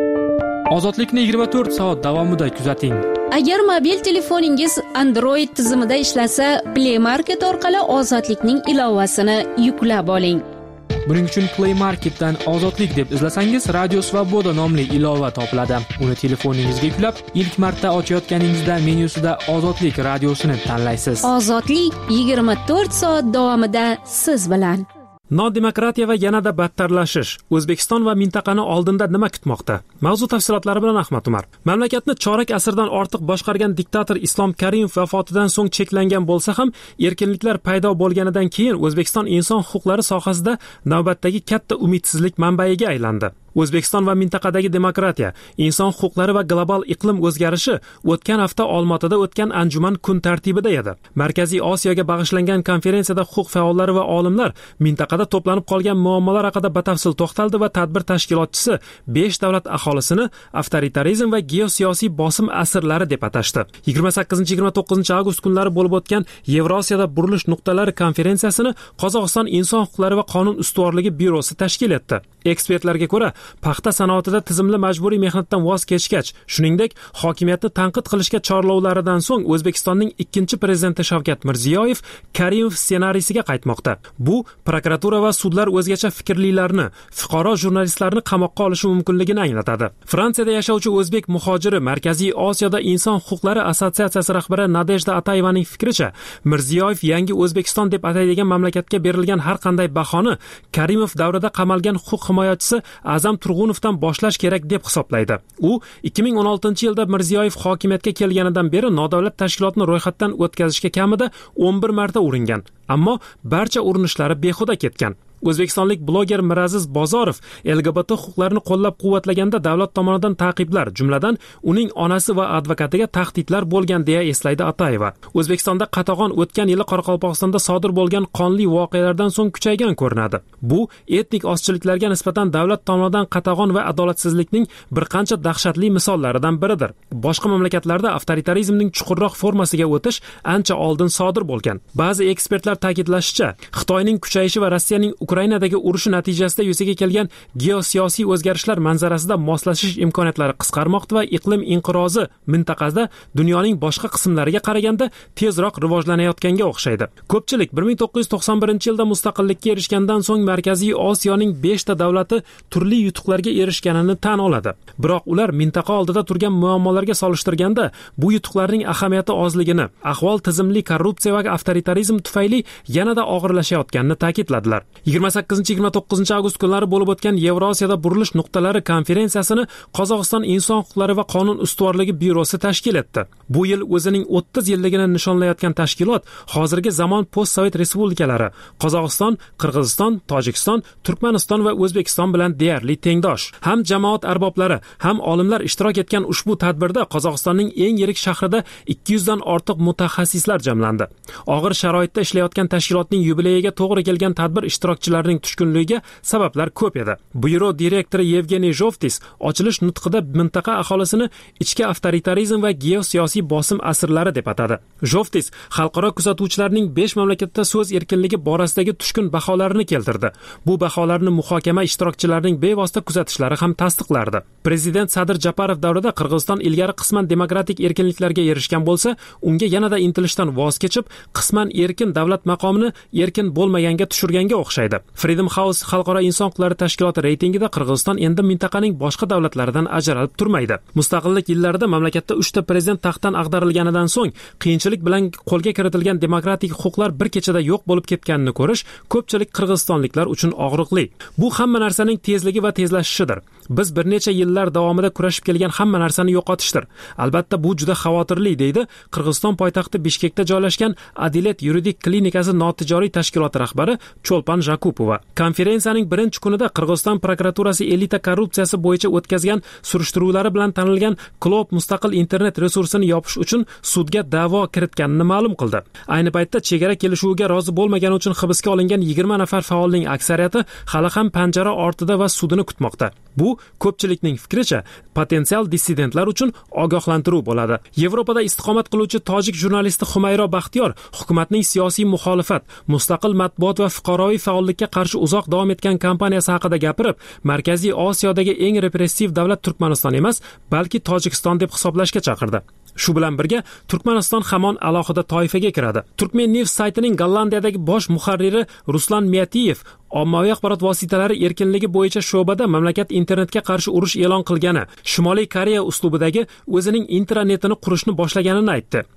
Ozodlikni yigirma to'rt soat davomida kuzating. Agar mobil telefoningiz Android tizimida ishlasa, Play Market orqali Ozodlikning ilovasini yuklab oling. Buning uchun Play Marketdan Ozodlik deb izlasangiz, Radio Svoboda nomli ilova topiladi. Uni telefoningizga yuklab, ilk marta ochayotganingizda menyusida Ozodlik radiosini tanlaysiz. Ozodlik yigirma to'rt soat davomida siz bilan. Nodemokratiya va yanada battarlashish. O'zbekiston va mintaqani oldinda nima kutmoqda? Mavzu tafsilotlari bilan Ahmad Umar. Mamlakatni chorak asrdan ortiq boshqargan diktator Islom Karimov vafotidan so'ng cheklangan bo'lsa ham, erkinliklar paydo bo'lganidan keyin O'zbekiston inson huquqlari sohasida navbatdagi katta umidsizlik manbaiga aylandi. O'zbekiston va mintaqadagi demokratiya, inson huquqlari va global iqlim o'zgarishi o'tgan hafta Olmaotada o'tgan anjuman kun tartibida edi. Markaziy Osiyoga bag'ishlangan konferensiyada huquq faollari va olimlar mintaqada to'planib qolgan muammolar haqida batafsil to'xtaldi va tadbir tashkilotchisi besh davlat aholisini avtoritarizm va geosiyosiy bosim asirlari deb atashdi. yigirma sakkizinchi yigirma to'qqizinchi avgust kunlari bo'lib o'tgan Yevrosiyada burilish nuqtalari konferensiyasini Qozog'iston inson huquqlari va qonun ustuvorligi byurosi tashkil etdi. Ekspertlarga ko'ra, paxta sanoatida tizimli majburiy mehnatdan voz kechgach, shuningdek, hokimiyatni tanqid qilishga chorlovlaridan so'ng O'zbekistonning ikkinchi prezidenti Shavkat Mirziyoyev Karimov ssenariysiga qaytmoqda. Bu prokuratura va sudlar o'zgacha fikrlilarni, fuqaro jurnalistlarni qamoqqa olishi mumkinligini anglatadi. Fransiyada yashovchi o'zbek muhojiri Markaziy Osiyoda inson huquqlari assotsiatsiyasi rahbari Nadejda Atayevaning fikricha, Mirziyoyev yangi O'zbekiston deb ataydigan mamlakatga berilgan har qanday bahoni Karimov davrida qamalgan huquq himoyachisi Azam Turg'unovdan boshlash kerak deb hisoblaydi. U ikki ming o'n oltinchi yilda Mirziyoyev hokimiyatga kelganidan beri nodavlat tashkilotni ro'yxatdan o'tkazishga kamida o'n bir marta uringan, ammo barcha urinishlari behuda ketgan. O'zbekistonlik bloger Miraziz Bozorov L G B T huquqlarini qo'llab-quvvatlaganda davlat tomonidan ta'qiblar, jumladan uning onasi va advokatiga tahdidlar bo'lgan deya eslaydi Atayeva. O'zbekistonda qatag'on o'tgan yili Qoraqalpog'istonda sodir bo'lgan qonli voqealardan so'ng kuchaygan ko'rinadi. Bu etnik ozchiliklarga nisbatan davlat tomonidan qatag'on va adolatsizlikning bir qancha dahshatli misollaridan biridir. Boshqa mamlakatlarda avtoritarizmning chuqurroq formasiga o'tish ancha oldin sodir bo'lgan. Ba'zi ekspertlar ta'kidlashicha, Xitoyning kuchayishi va Rossiyaning Ukrainadagi urushi natijasida yuzaga kelgan geosiyosiy o'zgarishlar manzarasida moslashish imkoniyatlari qisqarmoqda va iqlim inqirozi mintaqada dunyoning boshqa qismlariga qaraganda tezroq rivojlanayotganga o'xshaydi. Ko'pchilik bir ming to'qqiz yuz to'qson birinchi yilda mustaqillikka erishgandan so'ng Markaziy Osiyoning besh ta davlati turli yutuqlarga erishganini tan oladi. Biroq ular mintaqa oldida turgan muammolarga solishtirganda bu yutuqlarning ahamiyati ozligini, ahvol tizimli korrupsiya va avtoritarizm tufayli yanada og'irlashayotganini ta'kidladilar. yigirma sakkizinchi yigirma to'qqizinchi avgust kunlari bo'lib o'tgan Yevrosiyada burilish nuqtalari konferensiyasini Qozog'iston inson huquqlari va qonun ustuvorligi byurosi tashkil etdi. Bu yil o'zining o'ttiz yilligini nishonlayotgan tashkilot hozirgi zamon post-sovet respublikalari Qozog'iston, Qirg'iziston, Tojikiston, Turkmaniston va O'zbekiston bilan deyarli tengdosh. Ham jamoat arboblari, ham olimlar ishtirok etgan ushbu tadbirda Qozog'istonning eng yirik shahrida ikki yuz dan ortiq mutaxassislar jamlandi. Og'ir sharoitda ishlayotgan tashkilotning yubileyiga to'g'ri kelgan tadbir ishtirokchilarining tushkunligiga sabablar ko'p edi. Byuro direktori Yevgeniy Jovtis ochilish nutqida mintaqa aholisini ichki avtoritarizm va geosiyosiy bosim asirlari deb atadi. Jovtis xalqaro kuzatuvchilarning besh mamlakatda so'z erkinligi borasidagi tushkun baholarini keltirdi. Bu baholarni muhokama ishtirokchilarining bevosita kuzatishlari ham tasdiqlardi. Prezident Sadir Japarov davrida Qirg'iziston ilgari qisman demokratik erkinliklarga erishgan bo'lsa, unga yanada intilishdan voz kechib, qisman erkin davlat maqomini erkin bo'lmaganga tushirganga o'xshaydi. Freedom House xalqaro inson huquqlari tashkiloti reytingida Qirg'iziston endi mintaqaning boshqa davlatlaridan ajralib turmaydi. Mustaqillik yillarida mamlakatda uchta prezident taxtdan ag'darilganidan so'ng qiyinchilik bilan qo'lga kiritilgan demokratik huquqlar bir kechada yo'q bo'lib ketganini ko'rish ko'pchilik qirg'izistonliklar uchun og'riqli. Bu hamma narsaning tezligi va tezlashishidir. Biz bir necha yillar davomida kurashib kelgan hamma narsani yo'qotishdir. Albatta bu juda xavotirli, deydi Qirg'iziston poytaxti Bishkekda joylashgan Adilet yuridik klinikasi notijoriy tashkiloti rahbari Cho'lpan Jakupova. Konferensiyaning birinchi kunida Qirg'iziston prokuraturasi elita korrupsiyasi bo'yicha o'tkazgan surishtiruvlari bilan tanilgan Klob mustaqil internet resursini yopish uchun sudga da'vo kiritganini ma'lum qildi. Ayni paytda chegara kelishuviga rozi bo'lmagani uchun hibsga olingan yigirma nafar faolning aksariyati hali ham panjara ortida va sudini kutmoqda. Bu ko'pchilikning fikricha potensial dissidentlar uchun ogohlantiruv bo'ladi. Yevropada istiqomat qiluvchi tojik jurnalisti Xumayro Baxtiyor hukumatning siyosiy muxolifat, mustaqil matbuot va fuqaroviy faollikka qarshi uzoq davom etgan kampaniyasi haqida gapirib, Markaziy Osiyodagi eng repressiv davlat Turkmaniston emas, balki Tojikiston deb hisoblashga chaqirdi. Shu bilan birga Turkmaniston hamon alohida toifaga kiradi. Turkmen News saytining Gollandiyadagi bosh muharriri Ruslan Miyatiyev ommaviy axborot vositalari erkinligi bo'yicha sho'bada mamlakat internetga qarshi urush e'lon qilgani, Shimoliy Koreya uslubidagi o'zining internetini qurishni boshlaganini aytdi.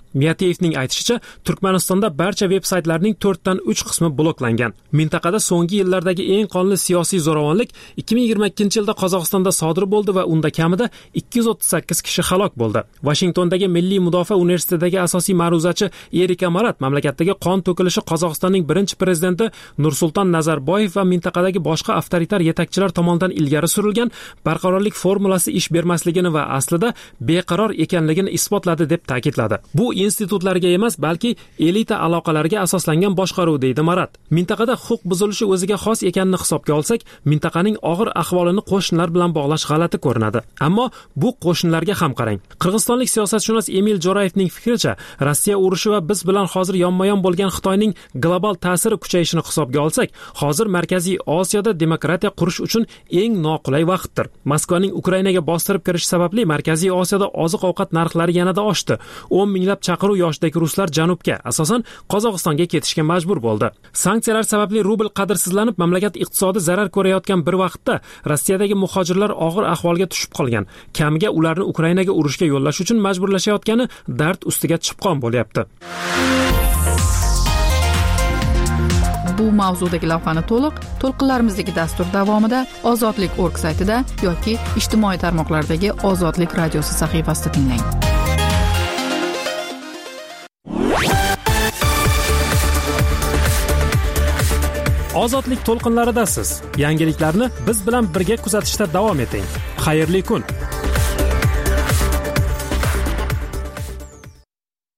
Miyateyevning aytishicha, Turkmanistonda barcha veb-saytlarning to'rtdan uch qismi bloklangan. Mintaqada so'nggi yillardagi eng qonli siyosiy zo'ravonlik ikki ming yigirma ikkinchi yilda Qozog'istonda sodir bo'ldi va unda kamida ikki yuz o'ttiz sakkiz kishi halok bo'ldi. Washingtondagi Milliy mudofaa universitetidagi asosiy ma'ruzachi Erika Marat mamlakatdagi qon to'kilishi Qozog'istonning birinchi prezidenti Nursulton Nazarboyev va mintaqadagi boshqa avtoritar yetakchilar tomonidan ilgari surilgan barqarorlik formulasi ish bermasligini va aslida beqaror ekanligini isbotladi deb ta'kidladi. Bu institutlarga emas, balki elita aloqalariga asoslangan boshqaruv, deydi Marat. Mintaqada huquq buzilishi o'ziga xos ekanini hisobga olsak, mintaqaning og'ir ahvolini qo'shnilar bilan bog'lash g'alati ko'rinadi. Ammo bu qo'shnilarga ham qarang. Qirg'izistonlik siyosatshunos Emil Jo'rayevning fikricha, Rossiya urushi va biz bilan hozir yonma-yon bo'lgan Xitoyning global ta'siri kuchayishini hisobga olsak, hozir Markaziy Osiyoda demokratiya qurish uchun eng noqulay vaqtdir. Moskvaning Ukrainaga bostirib kirishi sababli Markaziy Osiyoda oziq-ovqat narxlari yanada oshdi. o'n minglab chaqiruv yoshidagi ruslar janubga, asosan Qozog'istonga ketishga majbur bo'ldi. Sanksiyalar sababli rubl qadrsizlanib, mamlakat iqtisodi zarar ko'rayotgan bir vaqtda Rossiyadagi muhojirlar og'ir ahvolga tushib qolgan. Kamiga ularni Ukrainaga urushga yo'llash uchun majburlashayotgani dard ustiga chipqon bo'lyapti. Bu mavzudagi lavhani to'liq to'lqinlarimizdagi dastur davomida ozodlik org saytida yoki ijtimoiy tarmoqlardagi Ozodlik radiosi sahifasida tinglang. Ozodlik to'lqinlaridasiz. Yangiliklarni biz bilan birga kuzatishda davom eting. Xayrli kun.